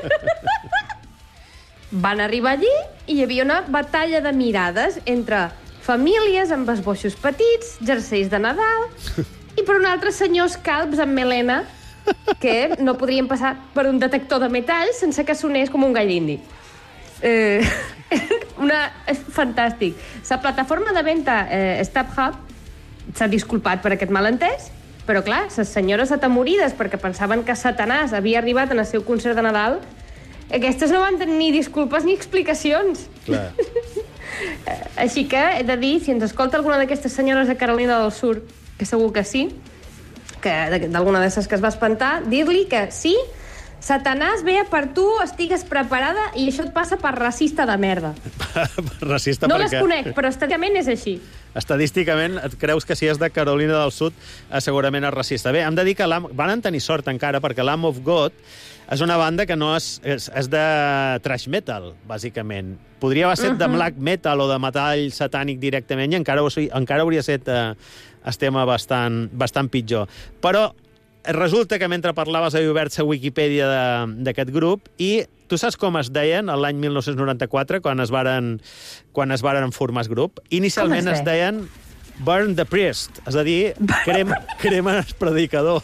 Van arribar allí i hi havia una batalla de mirades entre famílies amb esboixos petits, jerseis de Nadal, i per un altre senyors calbs amb melena que no podrien passar per un detector de metall sense que sonés com un gall indi. Eh, una, és fantàstic. La plataforma de venda eh, StubHub s'ha disculpat per aquest malentès, però clar, les senyores atemorides perquè pensaven que Satanàs havia arribat en el seu concert de Nadal, aquestes no van tenir ni disculpes ni explicacions. Clar. Així que he de dir, si ens escolta alguna d'aquestes senyores de Carolina del Sur, que segur que sí, que d'alguna de les que es va espantar, dir-li que sí, Satanàs ve per tu, estigues preparada i això et passa per racista de merda. Racista no perquè... les conec, però estadísticament és així. Estadísticament, et creus que si és de Carolina del Sud, segurament és racista. Bé, hem de dir que van tenir sort encara, perquè Lamb of God és una banda que no és, és, és de thrash metal, bàsicament. Podria haver estat uh -huh. de black metal o de metall satànic directament i encara, encara hauria estat eh, el tema bastant, bastant pitjor. Però resulta que mentre parlaves he obert la Wikipedia d'aquest grup i tu saps com es deien l'any mil nou-cents noranta-quatre, quan es varen, quan es varen formar el grup? Inicialment es, es deien Burn the Priest, és a dir, crema, crema el predicador.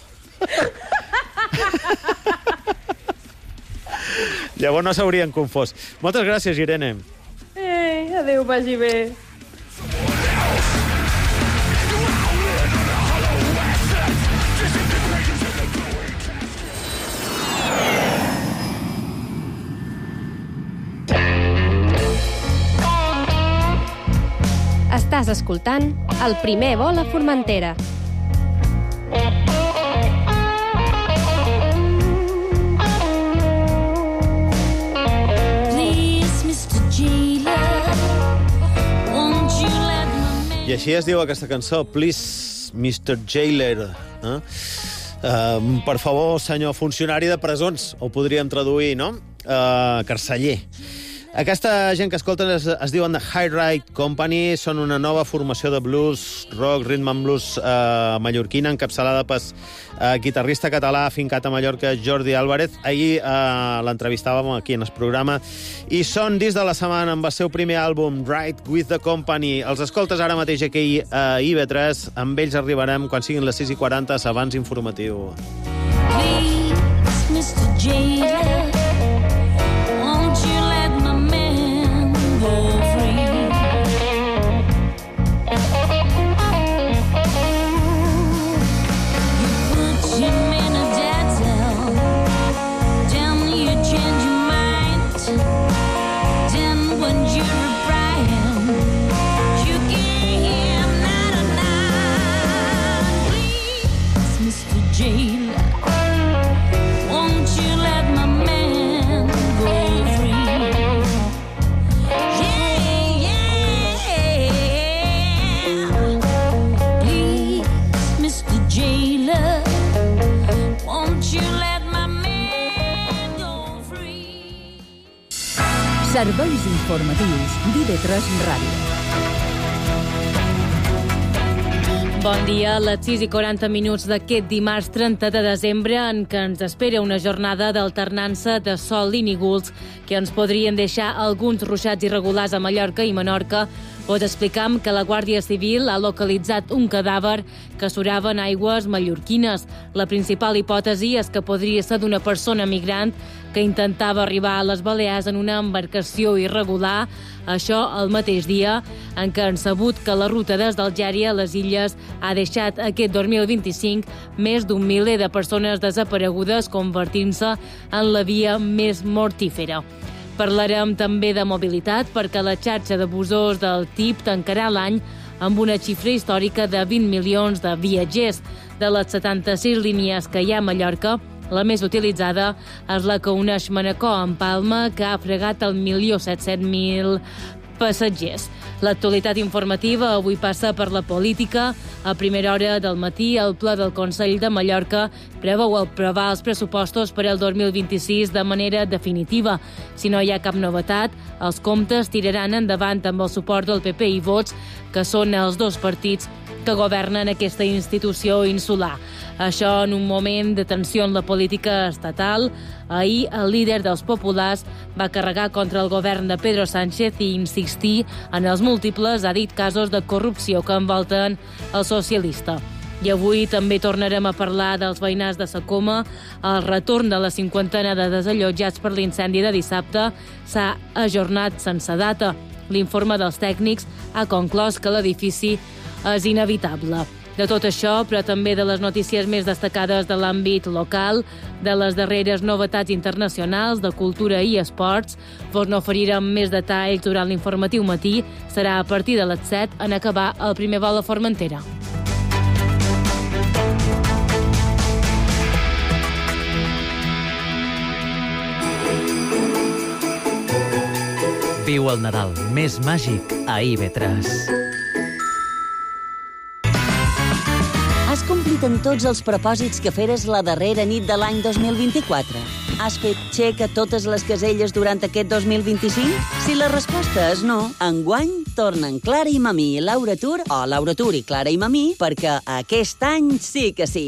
Llavors no s'haurien confós. Moltes gràcies, Irene. Ei, adéu, vagi bé. Estàs escoltant El primer vol a Formentera. I així es diu aquesta cançó, Please, mister Jailer. Eh? Uh, per favor, senyor funcionari de presons, ho podríem traduir, no? Uh, carceller. Aquesta gent que escolten es, es diuen The High Ride Company, són una nova formació de blues, rock, rhythm and blues eh, mallorquina, encapçalada pel eh, guitarrista català afincat a Mallorca, Jordi Álvarez. Ahir eh, l'entrevistàvem aquí en el programa. I són disc de la setmana amb el seu primer àlbum, Ride with the Company. Els escoltes ara mateix aquí a I V tres. Amb ells arribarem quan siguin les sis i quaranta, abans informatiu. Please, mister Jailer, please. Serveis informatius d'I V tres Ràdio. Bon dia, a les sis i quaranta minuts d'aquest dimarts trenta de desembre, en què ens espera una jornada d'alternança de sol i núvols que ens podrien deixar alguns ruixats irregulars a Mallorca i Menorca. Us explicam que la Guàrdia Civil ha localitzat un cadàver que surava en aigües mallorquines. La principal hipòtesi és que podria ser d'una persona migrant que intentava arribar a les Balears en una embarcació irregular, això el mateix dia en què han sabut que la ruta des d'Algèria a les illes ha deixat aquest dos mil vint-i-cinc més d'un miler de persones desaparegudes, convertint-se en la via més mortífera. Parlarem també de mobilitat perquè la xarxa de bussos del T I P tancarà l'any amb una xifra històrica de vint milions de viatgers. De les setanta-sis línies que hi ha a Mallorca, la més utilitzada és la que uneix Manacor amb Palma, que ha fregat el milió set-cents mil passatgers. L'actualitat informativa avui passa per la política. A primera hora del matí, el ple del Consell de Mallorca preveu aprovar els pressupostos per al dos mil vint-i-sis de manera definitiva. Si no hi ha cap novetat, els comptes tiraran endavant amb el suport del P P i Vox, que són els dos partits que governen aquesta institució insular. Això en un moment de tensió en la política estatal. Ahir, el líder dels populars va carregar contra el govern de Pedro Sánchez i insistir en els múltiples, ha dit, casos de corrupció que envolten el socialista. I avui també tornarem a parlar dels veïnats de Sa Coma. El retorn de la cinquantena de desallotjats per l'incendi de dissabte s'ha ajornat sense data. L'informe dels tècnics ha conclòs que l'edifici és inevitable. De tot això, però també de les notícies més destacades de l'àmbit local, de les darreres novetats internacionals, de cultura i esports, vos n'oferirem més detalls durant l'informatiu matí. Serà a partir de les set en acabar el primer vol a Formentera. Viu el Nadal més màgic a I V tres. Has complit amb tots els propòsits que feres la darrera nit de l'any dos mil vint-i-quatre? Has fet xec a totes les caselles durant aquest dos mil vint-i-cinc? Si la resposta és no, enguany tornen Clara i Mamí i Laura Tur, o Laura Tur i Clara i Mamí, perquè aquest any sí que sí.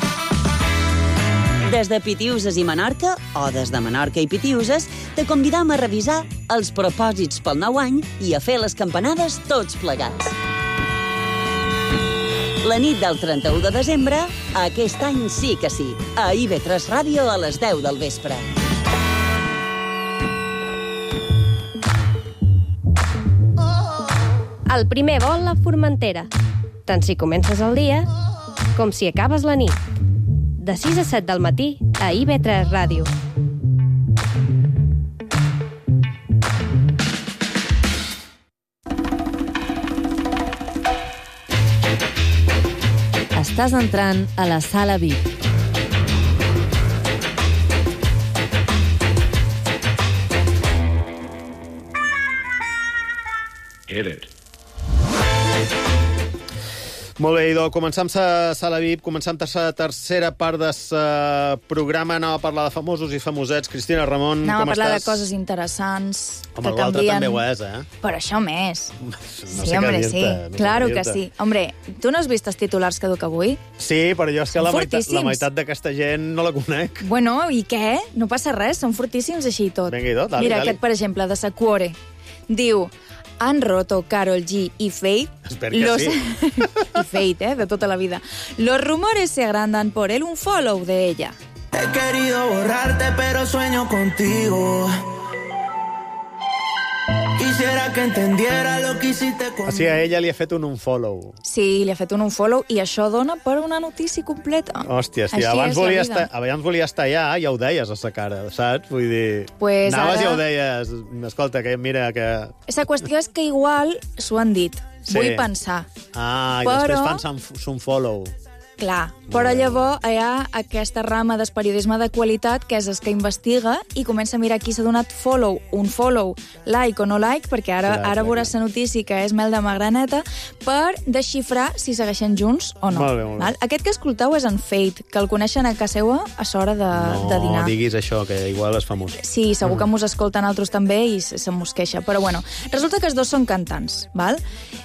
Des de Pitiuses i Menorca, o des de Menorca i Pitiuses, te convidam a revisar els propòsits pel nou any i a fer les campanades tots plegats. La nit del trenta-u de desembre, aquest any sí que sí, a I V tres Ràdio a les deu del vespre. El primer vol a Formentera. Tant si comences el dia com si acabes la nit. De sis a set del matí a I V tres Ràdio. Estàs entrant a la sala V I P. Hit it. Molt bé, idò, començam sa sala V I P, començam la tercera part del programa, anava a parlar de famosos i famosets. Cristina Ramon, anava com a parlar estàs? de coses interessants. Home, que l'altre canvien... també ho és, eh? Per això més. No sí, sé hombre, què sí. dir-te. No claro sé què que dir-te. sí. Hombre, tu no has vist els titulars que duc avui? Sí, però jo és que la meitat, Fortíssims. la meitat d'aquesta gent no la conec. Bueno, i què? No passa res, són fortíssims així i tot. Vinga, idò, dali, Mira, dali. aquest, per exemple, de Sacuore. Diu... Han roto Karol G y Faith. Espero que sí. Y Faith, ¿eh? De toda la vida. Los rumores se agrandan por el un follow de ella. He querido borrarte, pero sueño contigo. Quisiera que entendiera lo que hiciste conmigo. Així a ella li ha fet un unfollow. Sí, li ha fet un unfollow i això dona per una notícia completa. Hòstia, Així hòstia, abans és la volia, vida. estar, abans volia estar allà, ja ho deies a sa cara, saps? Vull dir, Pues anaves ara- i ja ho deies, escolta, que mira, que... La qüestió és que igual s'ho han dit. Sí. Vull pensar. Ah, i Però- després fan son, son follow. Clar, però llavors hi ha aquesta rama del periodisme de qualitat que és el que investiga i comença a mirar qui s'ha donat follow, un follow, like o no like, perquè ara, Clar, ara clar, veuràs la notícia que és mel de magraneta, per desxifrar si segueixen junts o no. Molt bé, molt bé. Val? Aquest que escolteu és en Fate, que el coneixen a casa seva a l'hora de, No de dinar. diguis això, que igual és famós. Sí, segur Mm. que mos escolten altres també i se, se mos queixa. Però bueno, resulta que els dos són cantants, val?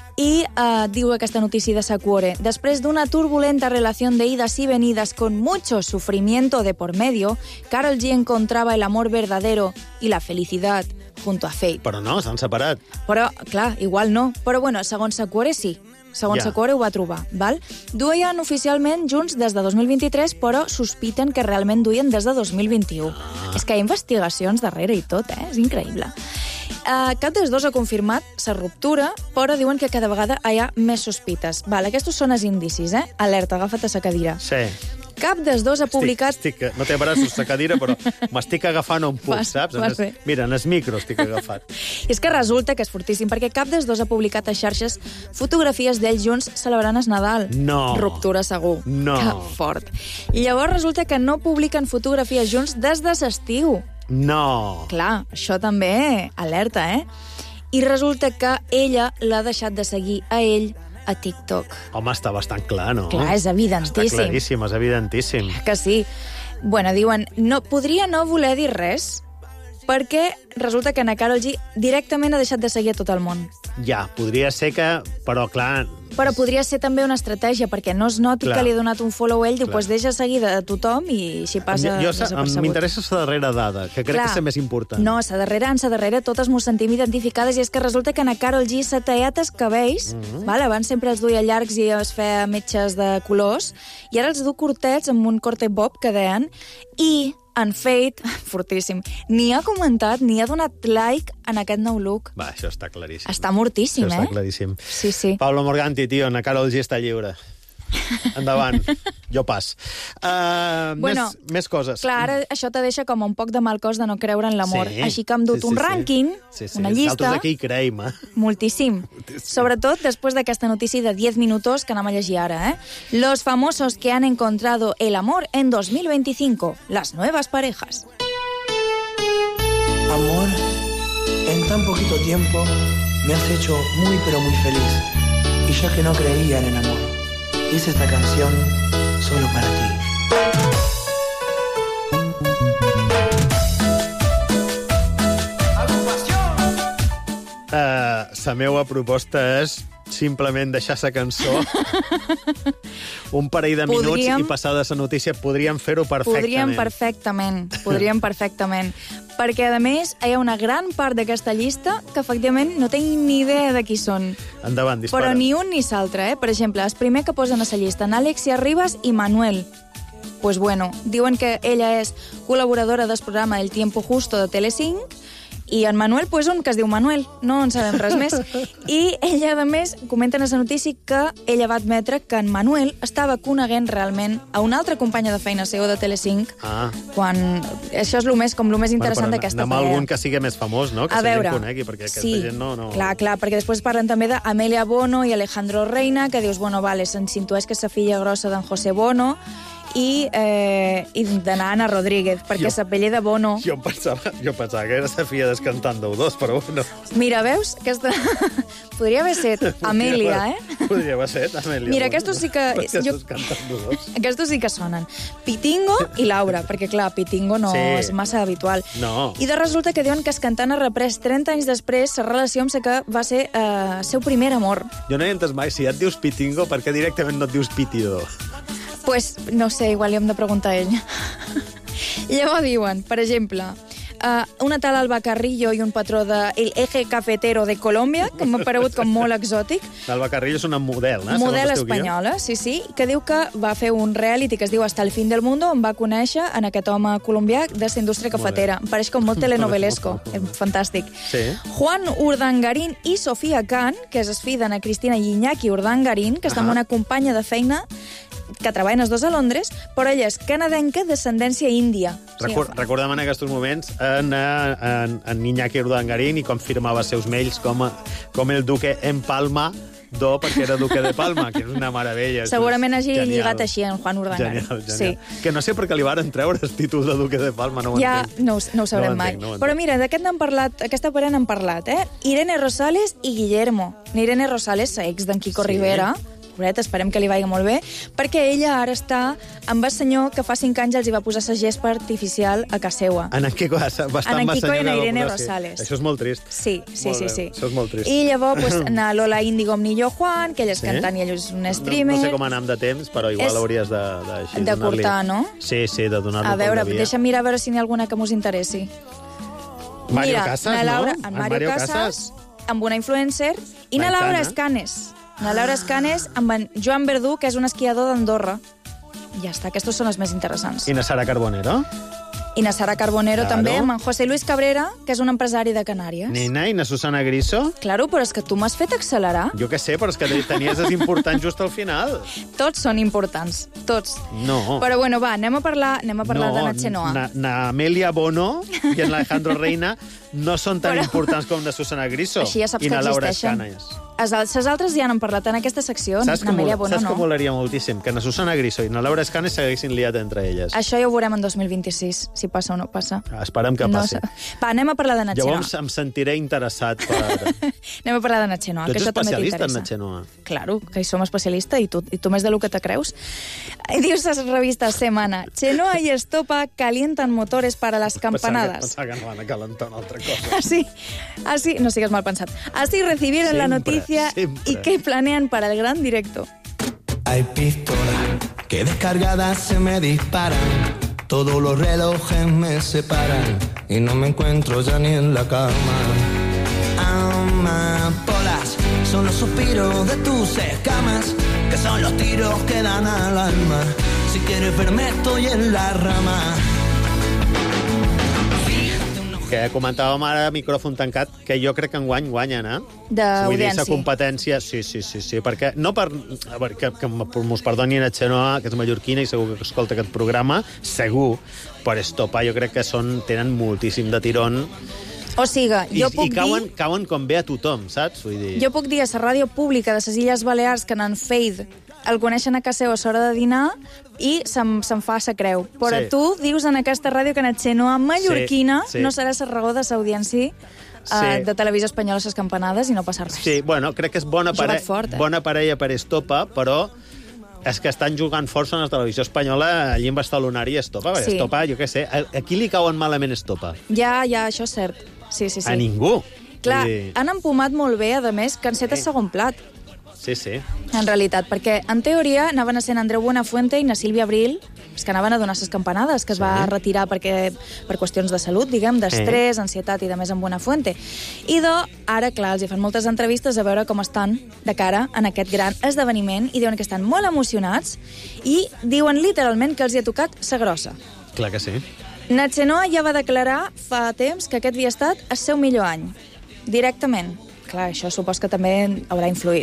I eh, diu aquesta notícia de Sacuore: después de una turbulenta relación de idas y venidas con mucho sufrimiento de por medio, Karol G encontraba el amor verdadero y la felicidad junto a Fate. Però no, s'han separat. Però, clar, igual no. Però, bueno, segons Sacuore, sí. Segons Ja. Sacuore ho va trobar, val? Duien oficialment junts des de dos mil vint-i-tres, però sospiten que realment duien des de dos mil vint-i-u. Ah. És que hi ha investigacions darrere i tot, eh? És increïble. Uh, cap dels dos ha confirmat la ruptura, però diuen que cada vegada hi ha més sospites. Val, aquests són els indicis, eh? Alerta, agafa't a la cadira. Sí. Cap dels dos ha publicat... Estic, estic, no té braços la cadira, però m'estic agafant on puc, Fas- saps? En fas el- bé. Mira, en el micro estic agafat. És que resulta que és fortíssim, perquè cap dels dos ha publicat a xarxes fotografies d'ells junts celebrant el Nadal. No. Ruptura segur. No. Que fort. I llavors resulta que no publiquen fotografies junts des de l'estiu. No. Clar, això també, alerta, eh? I resulta que ella l'ha deixat de seguir a ell a TikTok. Home, està bastant clar, no? Clar, és evidentíssim. Està claríssim, és evidentíssim. Que sí. Bueno, diuen, no, podria no voler dir res, perquè resulta que na Karol G directament ha deixat de seguir a tot el món. Ja, podria ser que... Però, clar... Però podria ser també una estratègia, perquè no es noti Clar. que li ha donat un follow a ell, diu, Clar. pues deixa seguir de tothom i si passa jo, sa- desapercebut. M'interessa la darrera dada, que crec Clar. que és la més important. No, sa darrere, en sa darrere, totes mos sentim identificades, i és que resulta que na Karol G s'ha tallat els cabells, Mhm. val? Abans sempre els duia llargs i es feia metges de colors, i ara els du curtets amb un corte bob, que deien, i en Fate, fortíssim, ni ha comentat ni ha donat like en aquest nou look. Va, això està claríssim. Està mortíssim, això eh? Està claríssim. Sí, sí. Pablo Morganti, tio, na Karol G està lliure. Endavant. Jo pas. Uh, Bueno, més, més coses. Clar, ara això te deixa com un poc de mal cos de no creure en l'amor. Sí. Així que hem dut Sí, sí, un sí. rànquing, Sí, sí. una llista... D'altres d'aquí hi creïm, eh? Moltíssim. Sobretot després d'aquesta notícia de diez minutos que anem a llegir ara, eh? Los famosos que han encontrado el amor en dos mil veinticinco. Las nuevas parejas. Amor, en tan poquito tiempo me has hecho muy pero muy feliz. Y ya que no creía en el amor, hice esta canción solo para ti. Uh, la meva proposta és simplement deixar la cançó un parell de minuts Podríem- i passar de la notícia. Podríem fer-ho perfectament. Podríem perfectament, podríem perfectament. Perquè, a més, hi ha una gran part d'aquesta llista que, efectivament, no tinc ni idea de qui són. Endavant, dispara. Però ni un ni l'altre, eh? Per exemple, el primer que posen a la llista, en Alexia Ribas i Manuel. Pues bueno, diuen que ella és col·laboradora del programa El Tiempo Justo de Telecinc, i en Manuel, pues, un que es diu Manuel, no en sabem res més. I ella, a més, comenta en la notícia que ella va admetre que en Manuel estava coneguent realment a una altra companya de feina seu de Telecinc, Ah. quan... Això és lo més, com lo més interessant Bueno, però d'aquesta anem a parella. algun que sigui més famós, no? Que A la gent veure, conegui, perquè aquesta sí, gent no... no... clar, clar, perquè després parlen també d'Amelia Bono i Alejandro Reina, que dius, bueno, vale, se'n s'intueix que és la filla grossa d'en José Bono, i, eh, i de Ana Rodríguez, perquè Jo- s'apellida Bono. Jo em pensava, jo pensava que era la filla del cantant d'U dos, però bueno. Mira, veus? Aquesta... Podria haver set Amèlia, eh? Podria haver set Amèlia. Mira, Bono. aquestos sí que- Aquestos jo- cantant d'U dos. Aquestos sí que sonen. Pitingo i Laura, perquè, clar, Pitingo no Sí. és massa habitual. No. I de resulta que diuen que el cantant ha reprès trenta anys després la relació amb la que va ser eh, el seu primer amor. Jo no he entès mai, si ja et dius Pitingo, per què directament no et dius Pitido? Pues, no sé, igual li hem de preguntar a ell. Llavors diuen, per exemple, uh, una tal Alba Carrillo i un patró de El Eje Cafetero de Colòmbia, que m'ha paregut com molt exòtic, L'Alba Carrillo és una model, eh? model segons el teu guió. espanyola, sí, sí, que diu que va fer un reality que es diu Hasta el fin del mundo, on va conèixer en aquest home colombià de la indústria cafetera. Em pareix com molt telenovelesco, és fantàstic. Sí. Juan Urdangarín i Sofia Khan, que és el fill d'Ana Cristina i Iñaki Urdangarín, que està amb Ahà. una companya de feina que treballen els dos a Londres, però ella és canadenca d'ascendència índia. O sigui, Record, recordem en aquests moments en, en, en Iñaki Urdangarín i com firmava els seus mails com, a- com el duque en Palma do perquè era Duque de Palma, que és una meravella. Segurament hagi Genial. lligat així en Juan Urdangarín. Genial, genial. Sí. Que no sé per què li varen treure el títol de Duque de Palma, no ho Ja entenc. no, ho- no ho sabrem No ho mai. entenc, no ho entenc. Però mira, d'aquest n'han parlat, aquesta parella n'han parlat, eh? Irene Rosales i Guillermo. Irene Rosales, ex d'en Quico Sí. Rivera, pobret, esperem que li vagi molt bé, perquè ella ara està amb el senyor que fa cinc anys els hi va posar la gespa artificial a casa seva. En en Quico, bastant En en va Quico senyor i en que va Irene posar, sí. Rosales. Això és molt trist. Sí, sí, Molt sí, bé, sí. Això és molt trist. I llavors, pues, na Lola Índigo amb Nillo Juan, que ell és Sí? cantant i ell és un No, streamer. no sé com anem de temps, però igual És- hauries de... De, així, de donar-li- cortar, no? Sí, sí, de donar-li A un veure, poc de via. deixa'm mirar a veure si n'hi ha alguna que mos interessi. Mario Mira, Casas, na Laura, no? En En Mario, Mario Casas, Casas. amb una influencer, i na L'aitana. Laura Escanes. Na Laura Escanes amb en Joan Verdú, que és un esquiador d'Andorra. Ja està, aquests són els més interessants. I na Sara Carbonero? I na Sara Carbonero Claro. també, amb en José Luis Cabrera, que és un empresari de Canàries. Nina i na Susana Griso? Claro, però és que tu m'has fet accelerar. Jo què sé, però és que tenies els importants just al final. Tots són importants, tots. No. Però bueno, va, anem a parlar, anem a parlar no, de Natxenoa. Na, na Amelia Bono i en Alejandro Reina no són tan Però- importants com na Susana Griso Així ja saps i que na Laura existeixen. Escanes. Els les altres ja n'han parlat en aquesta secció. Saps, na com, Amelia Bono saps no. que molaria moltíssim? Que na Susana Griso i na Laura Escanes s'haguessin liat entre elles. Això ja ho veurem en dos mil vint-i-sis, si passa o no passa. Esperem que passi. No, va, anem a parlar de Natxenoa. Llavors em sentiré interessat per... Anem a parlar de Natxenoa, Tu que ets això també especialista en t'interessa. Natxenoa. Claro, que hi som especialista i tu, i tu més de lo que te creus. Dius a la revista Semana, Chenoa y Estopa calientan motores para las campanadas. Pensava que, pensava que no van a calentar una altra cosa. Así, así, no sigues mal pensat. Así recibieron la Siempre, noticia siempre. y qué planean para el gran directo. Hay pistolas que descargadas se me disparan. Todos los relojes me separan y no me encuentro ya ni en la cama. Amapolas son los suspiros de tus escamas, que son los tiros que dan al alma. Si quieres verme estoy en la rama. Que comentàvem ara a micròfon tancat que jo crec que enguany guanyen, eh? Vull dir, D'audiència. aquesta competència, sí, sí, sí, sí, perquè no per... A veure, que, que mos perdoni a Xenoa, que és mallorquina i segur que escolta aquest programa, segur, per Estopa jo crec que són, tenen moltíssim de tirón O sigui, i, jo puc i cauen, dir... cauen com bé a tothom, saps? Vull dir... Jo puc dir a la ràdio pública de les Illes Balears que en Feid el coneixen a casa seva a l'hora de dinar i se'n se'n fa sa creu. Però Sí. tu dius en aquesta ràdio que en Xenoa mallorquina Sí, sí. no serà la raó de l'audiència eh, Sí. de televisió espanyola a les campanades i no passa res. Sí, bueno, crec que és bona, Jugat pare... fort, eh? bona parella per Estopa, però és que estan jugant força en la televisió espanyola, allí en Bastalonari i Estopa. Sí. Estopa, jo què sé, a, a qui li cauen malament Estopa? Ja, ja, això és cert. Sí, sí, sí. A ningú. Clar, Vull dir, han empomat molt bé, a més, que han set el segon plat, Sí, sí. en realitat, perquè en teoria anaven a ser en Andreu Buenafuente i na Sílvia Abril, és que anaven a donar ses campanades, que es va retirar perquè, per qüestions de salut, diguem, d'estrès, ansietat i de més en Buenafuente. I do, ara, clar, els hi fan moltes entrevistes a veure com estan de cara en aquest gran esdeveniment i diuen que estan molt emocionats i diuen literalment que els hi ha tocat sa grossa. Clar que sí. Natxenoa ja va declarar fa temps que aquest havia estat el seu millor any, directament. Clar, això supos que també haurà influït.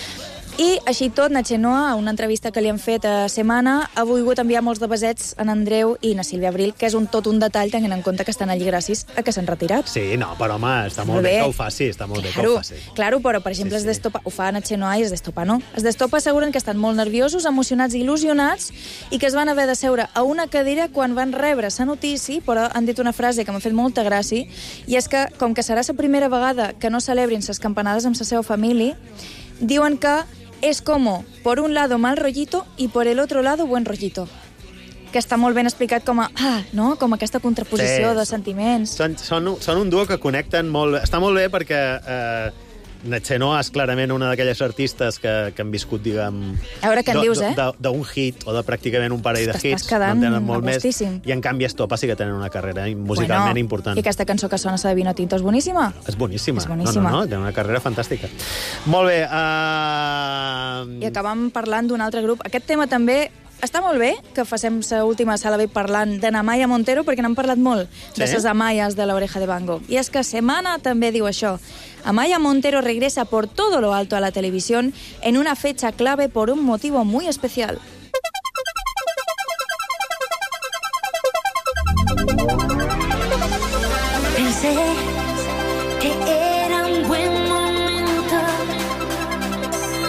I, així i tot, Natxenoa, a una entrevista que li han fet a Semana, ha volgut enviar molts de besets en Andreu i na Sílvia Abril, que és un tot un detall, tenint en compte que estan allí gràcies a que s'han retirat. Sí, no, però home, està molt, Molt bé bé. que ho faci, està molt bé que Claro, ho faci. claro, però, per exemple, Sí, sí, sí. els d'Estopa, ho fa Natxenoa i els d'Estopa no. Els d'Estopa asseguren que estan molt nerviosos, emocionats i il·lusionats i que es van haver de seure a una cadira quan van rebre sa notícia, però han dit una frase que m'ha fet molta gràcia, i és que, com que serà la primera vegada que no celebrin ses campanades amb la seva família, diuen que és como, por un lado mal rollito i por el otro lado buen rollito. Que està molt ben explicat com a, ah, no? com aquesta contraposició Sí. de sentiments. Són, són, un- són un duo que connecten molt... Està molt bé perquè eh, Natxenoa és clarament una d'aquelles artistes que, que han viscut, diguem... A veure què en de- dius, de- eh? de- D'un hit o de pràcticament un parell de T'estàs hits. quedant en tenen molt a més. gustíssim. I en canvi Estopa sí que tenen una carrera musicalment Bueno, important. I aquesta cançó que sona, la de Vino Tinto, és boníssima. És boníssima. És boníssima. No, no, no, té una carrera fantàstica. Molt bé. Uh... I acabam parlant d'un altre grup. Aquest tema també està molt bé que facem la última sala bé parlant de Amaya Montero, perquè n'han parlat molt de Sí? les Amayas de la Oreja de Van Gogh. I és que Semana també diu això. Amaya Montero regresa por todo lo alto a la televisión en una fecha clave por un motivo muy especial. Pensé que era un buen momento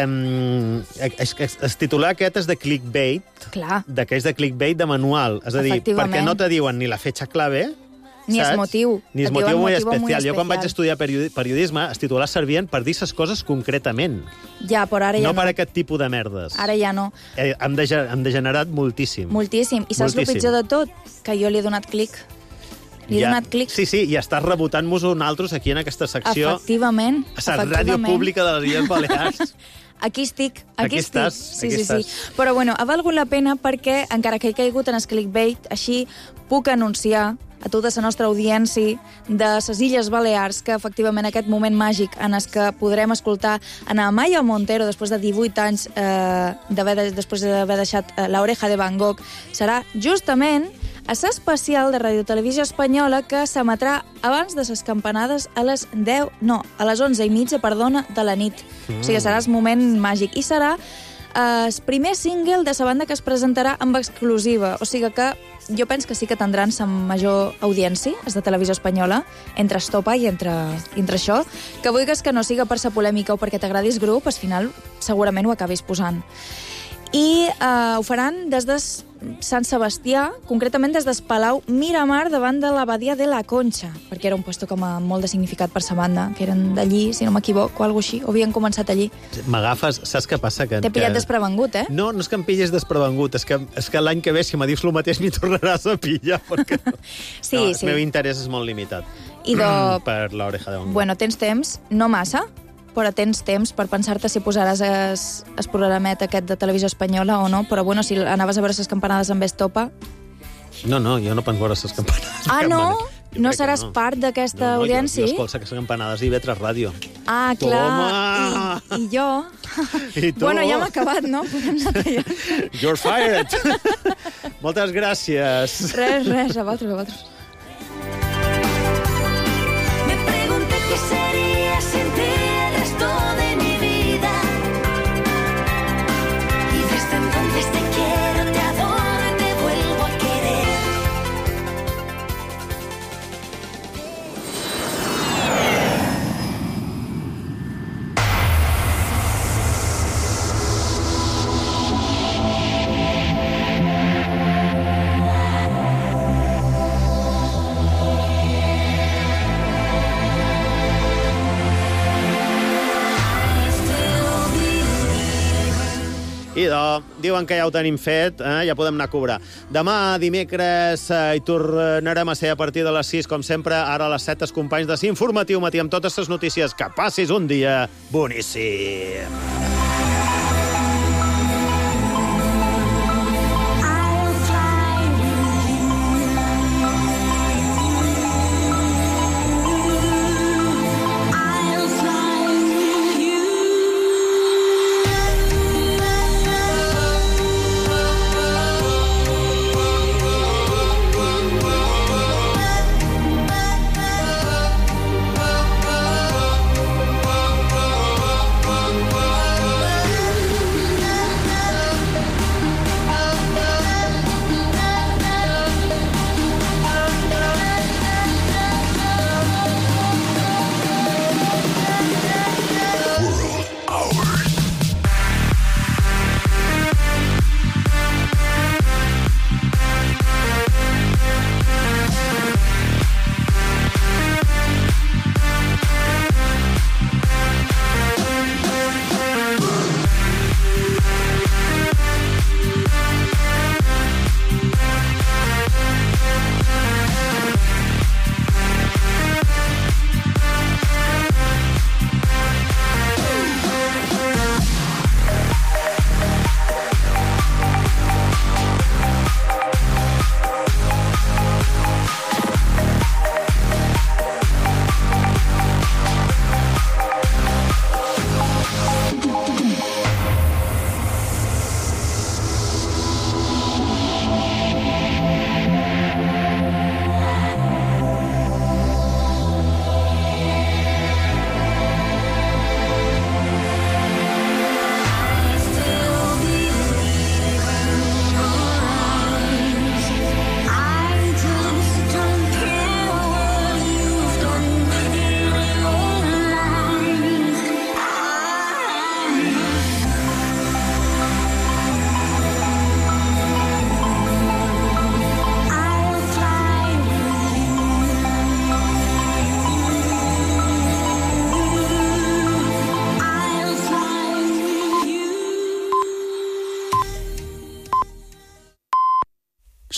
Eh, es, es, es titular aquest és de clickbait, Clar. d'aquells de clickbait de manual. És a dir, perquè no te diuen ni la fetxa clave, Ni saps? es motiu. Ni es Et motiu diuen molt motivo muy especial. Jo quan especial. vaig estudiar periodi- periodisme, els titulars servien per dir ses coses concretament, Ja, però ara ja no no. per aquest tipus de merdes. Ara ja no. Eh, hem, dege- hem degenerat moltíssim. Moltíssim. I saps el Moltíssim. pitjor de tot? Que jo li he donat clic. Li he Ja- donat clic. Sí, sí, i estàs rebotant-nos un altres aquí en aquesta secció. Efectivament. A la ràdio efectivament. pública de les Illes Balears. Aquí estic, aquí, Aquí estic. estàs, sí, aquí sí, estàs. sí. Però bueno, ha valgut la pena perquè, encara que he caigut en el clickbait, així puc anunciar a tota la nostra audiència de les Illes Balears que efectivament aquest moment màgic en el que podrem escoltar en Amaya Montero després de divuit anys eh, d'haver de, després d'haver deixat eh, l'oreja de Van Gogh serà justament a l'especial de Radio Televisió Espanyola que s'emetrà abans de les campanades a les deu, no, a les onze i mitja, perdona, de la nit. Mm. O sigui, serà el moment màgic. I serà eh, el primer single de la banda que es presentarà amb exclusiva. O sigui que jo penso que sí que tindran la major audiència, els de Televisió Espanyola, entre Estopa i entre, entre això, que vulguis que no siga per sa polèmica o perquè t'agradis grup, al final segurament ho acabis posant. I eh, ho faran des de Sant Sebastià, concretament des del Palau Miramar, davant de l'abadia de la Concha, perquè era un puesto com a molt de significat per sa banda, que eren d'allí, si no m'equivoco, o alguna així, o havien començat allí. M'agafes, saps què passa? Que, T'he pillat que... desprevengut, eh? No, no és que em pilles desprevengut, és que, és que l'any que ve, si me dius el mateix, m'hi tornaràs a pillar, perquè no, Sí, no, el sí. meu interès és molt limitat. I de... Per l'oreja de Van Gogh. Bueno, tens temps, no massa, però tens temps per pensar-te si posaràs es, es programet aquest de Televisió Espanyola o no, però bueno, si anaves a veure les campanades amb Estopa... No, no, jo no penso veure les campanades. Ah, no? Jo No crec que seràs no. part d'aquesta No, no, jo, audiència? jo escolto les campanades i vetres ràdio. Ah, clar. Toma! I, I jo... I tu? Bueno, ja hem acabat, no? Podem anar tallant. You're fired! Moltes gràcies. Res, res, a vosaltres, a vosaltres. Me pregunté qué sería sin ti el resto de mi vida. Y desde entonces te quiero, te adoro y te vuelvo a querer. Idò, diuen que ja ho tenim fet, eh? Ja podem anar a cobrar. Demà, dimecres, eh, hi tornarem a ser a partir de les sis, com sempre. Ara a les set, els companys de Cinformatiu Matí amb totes les notícies. Que passis un dia boníssim.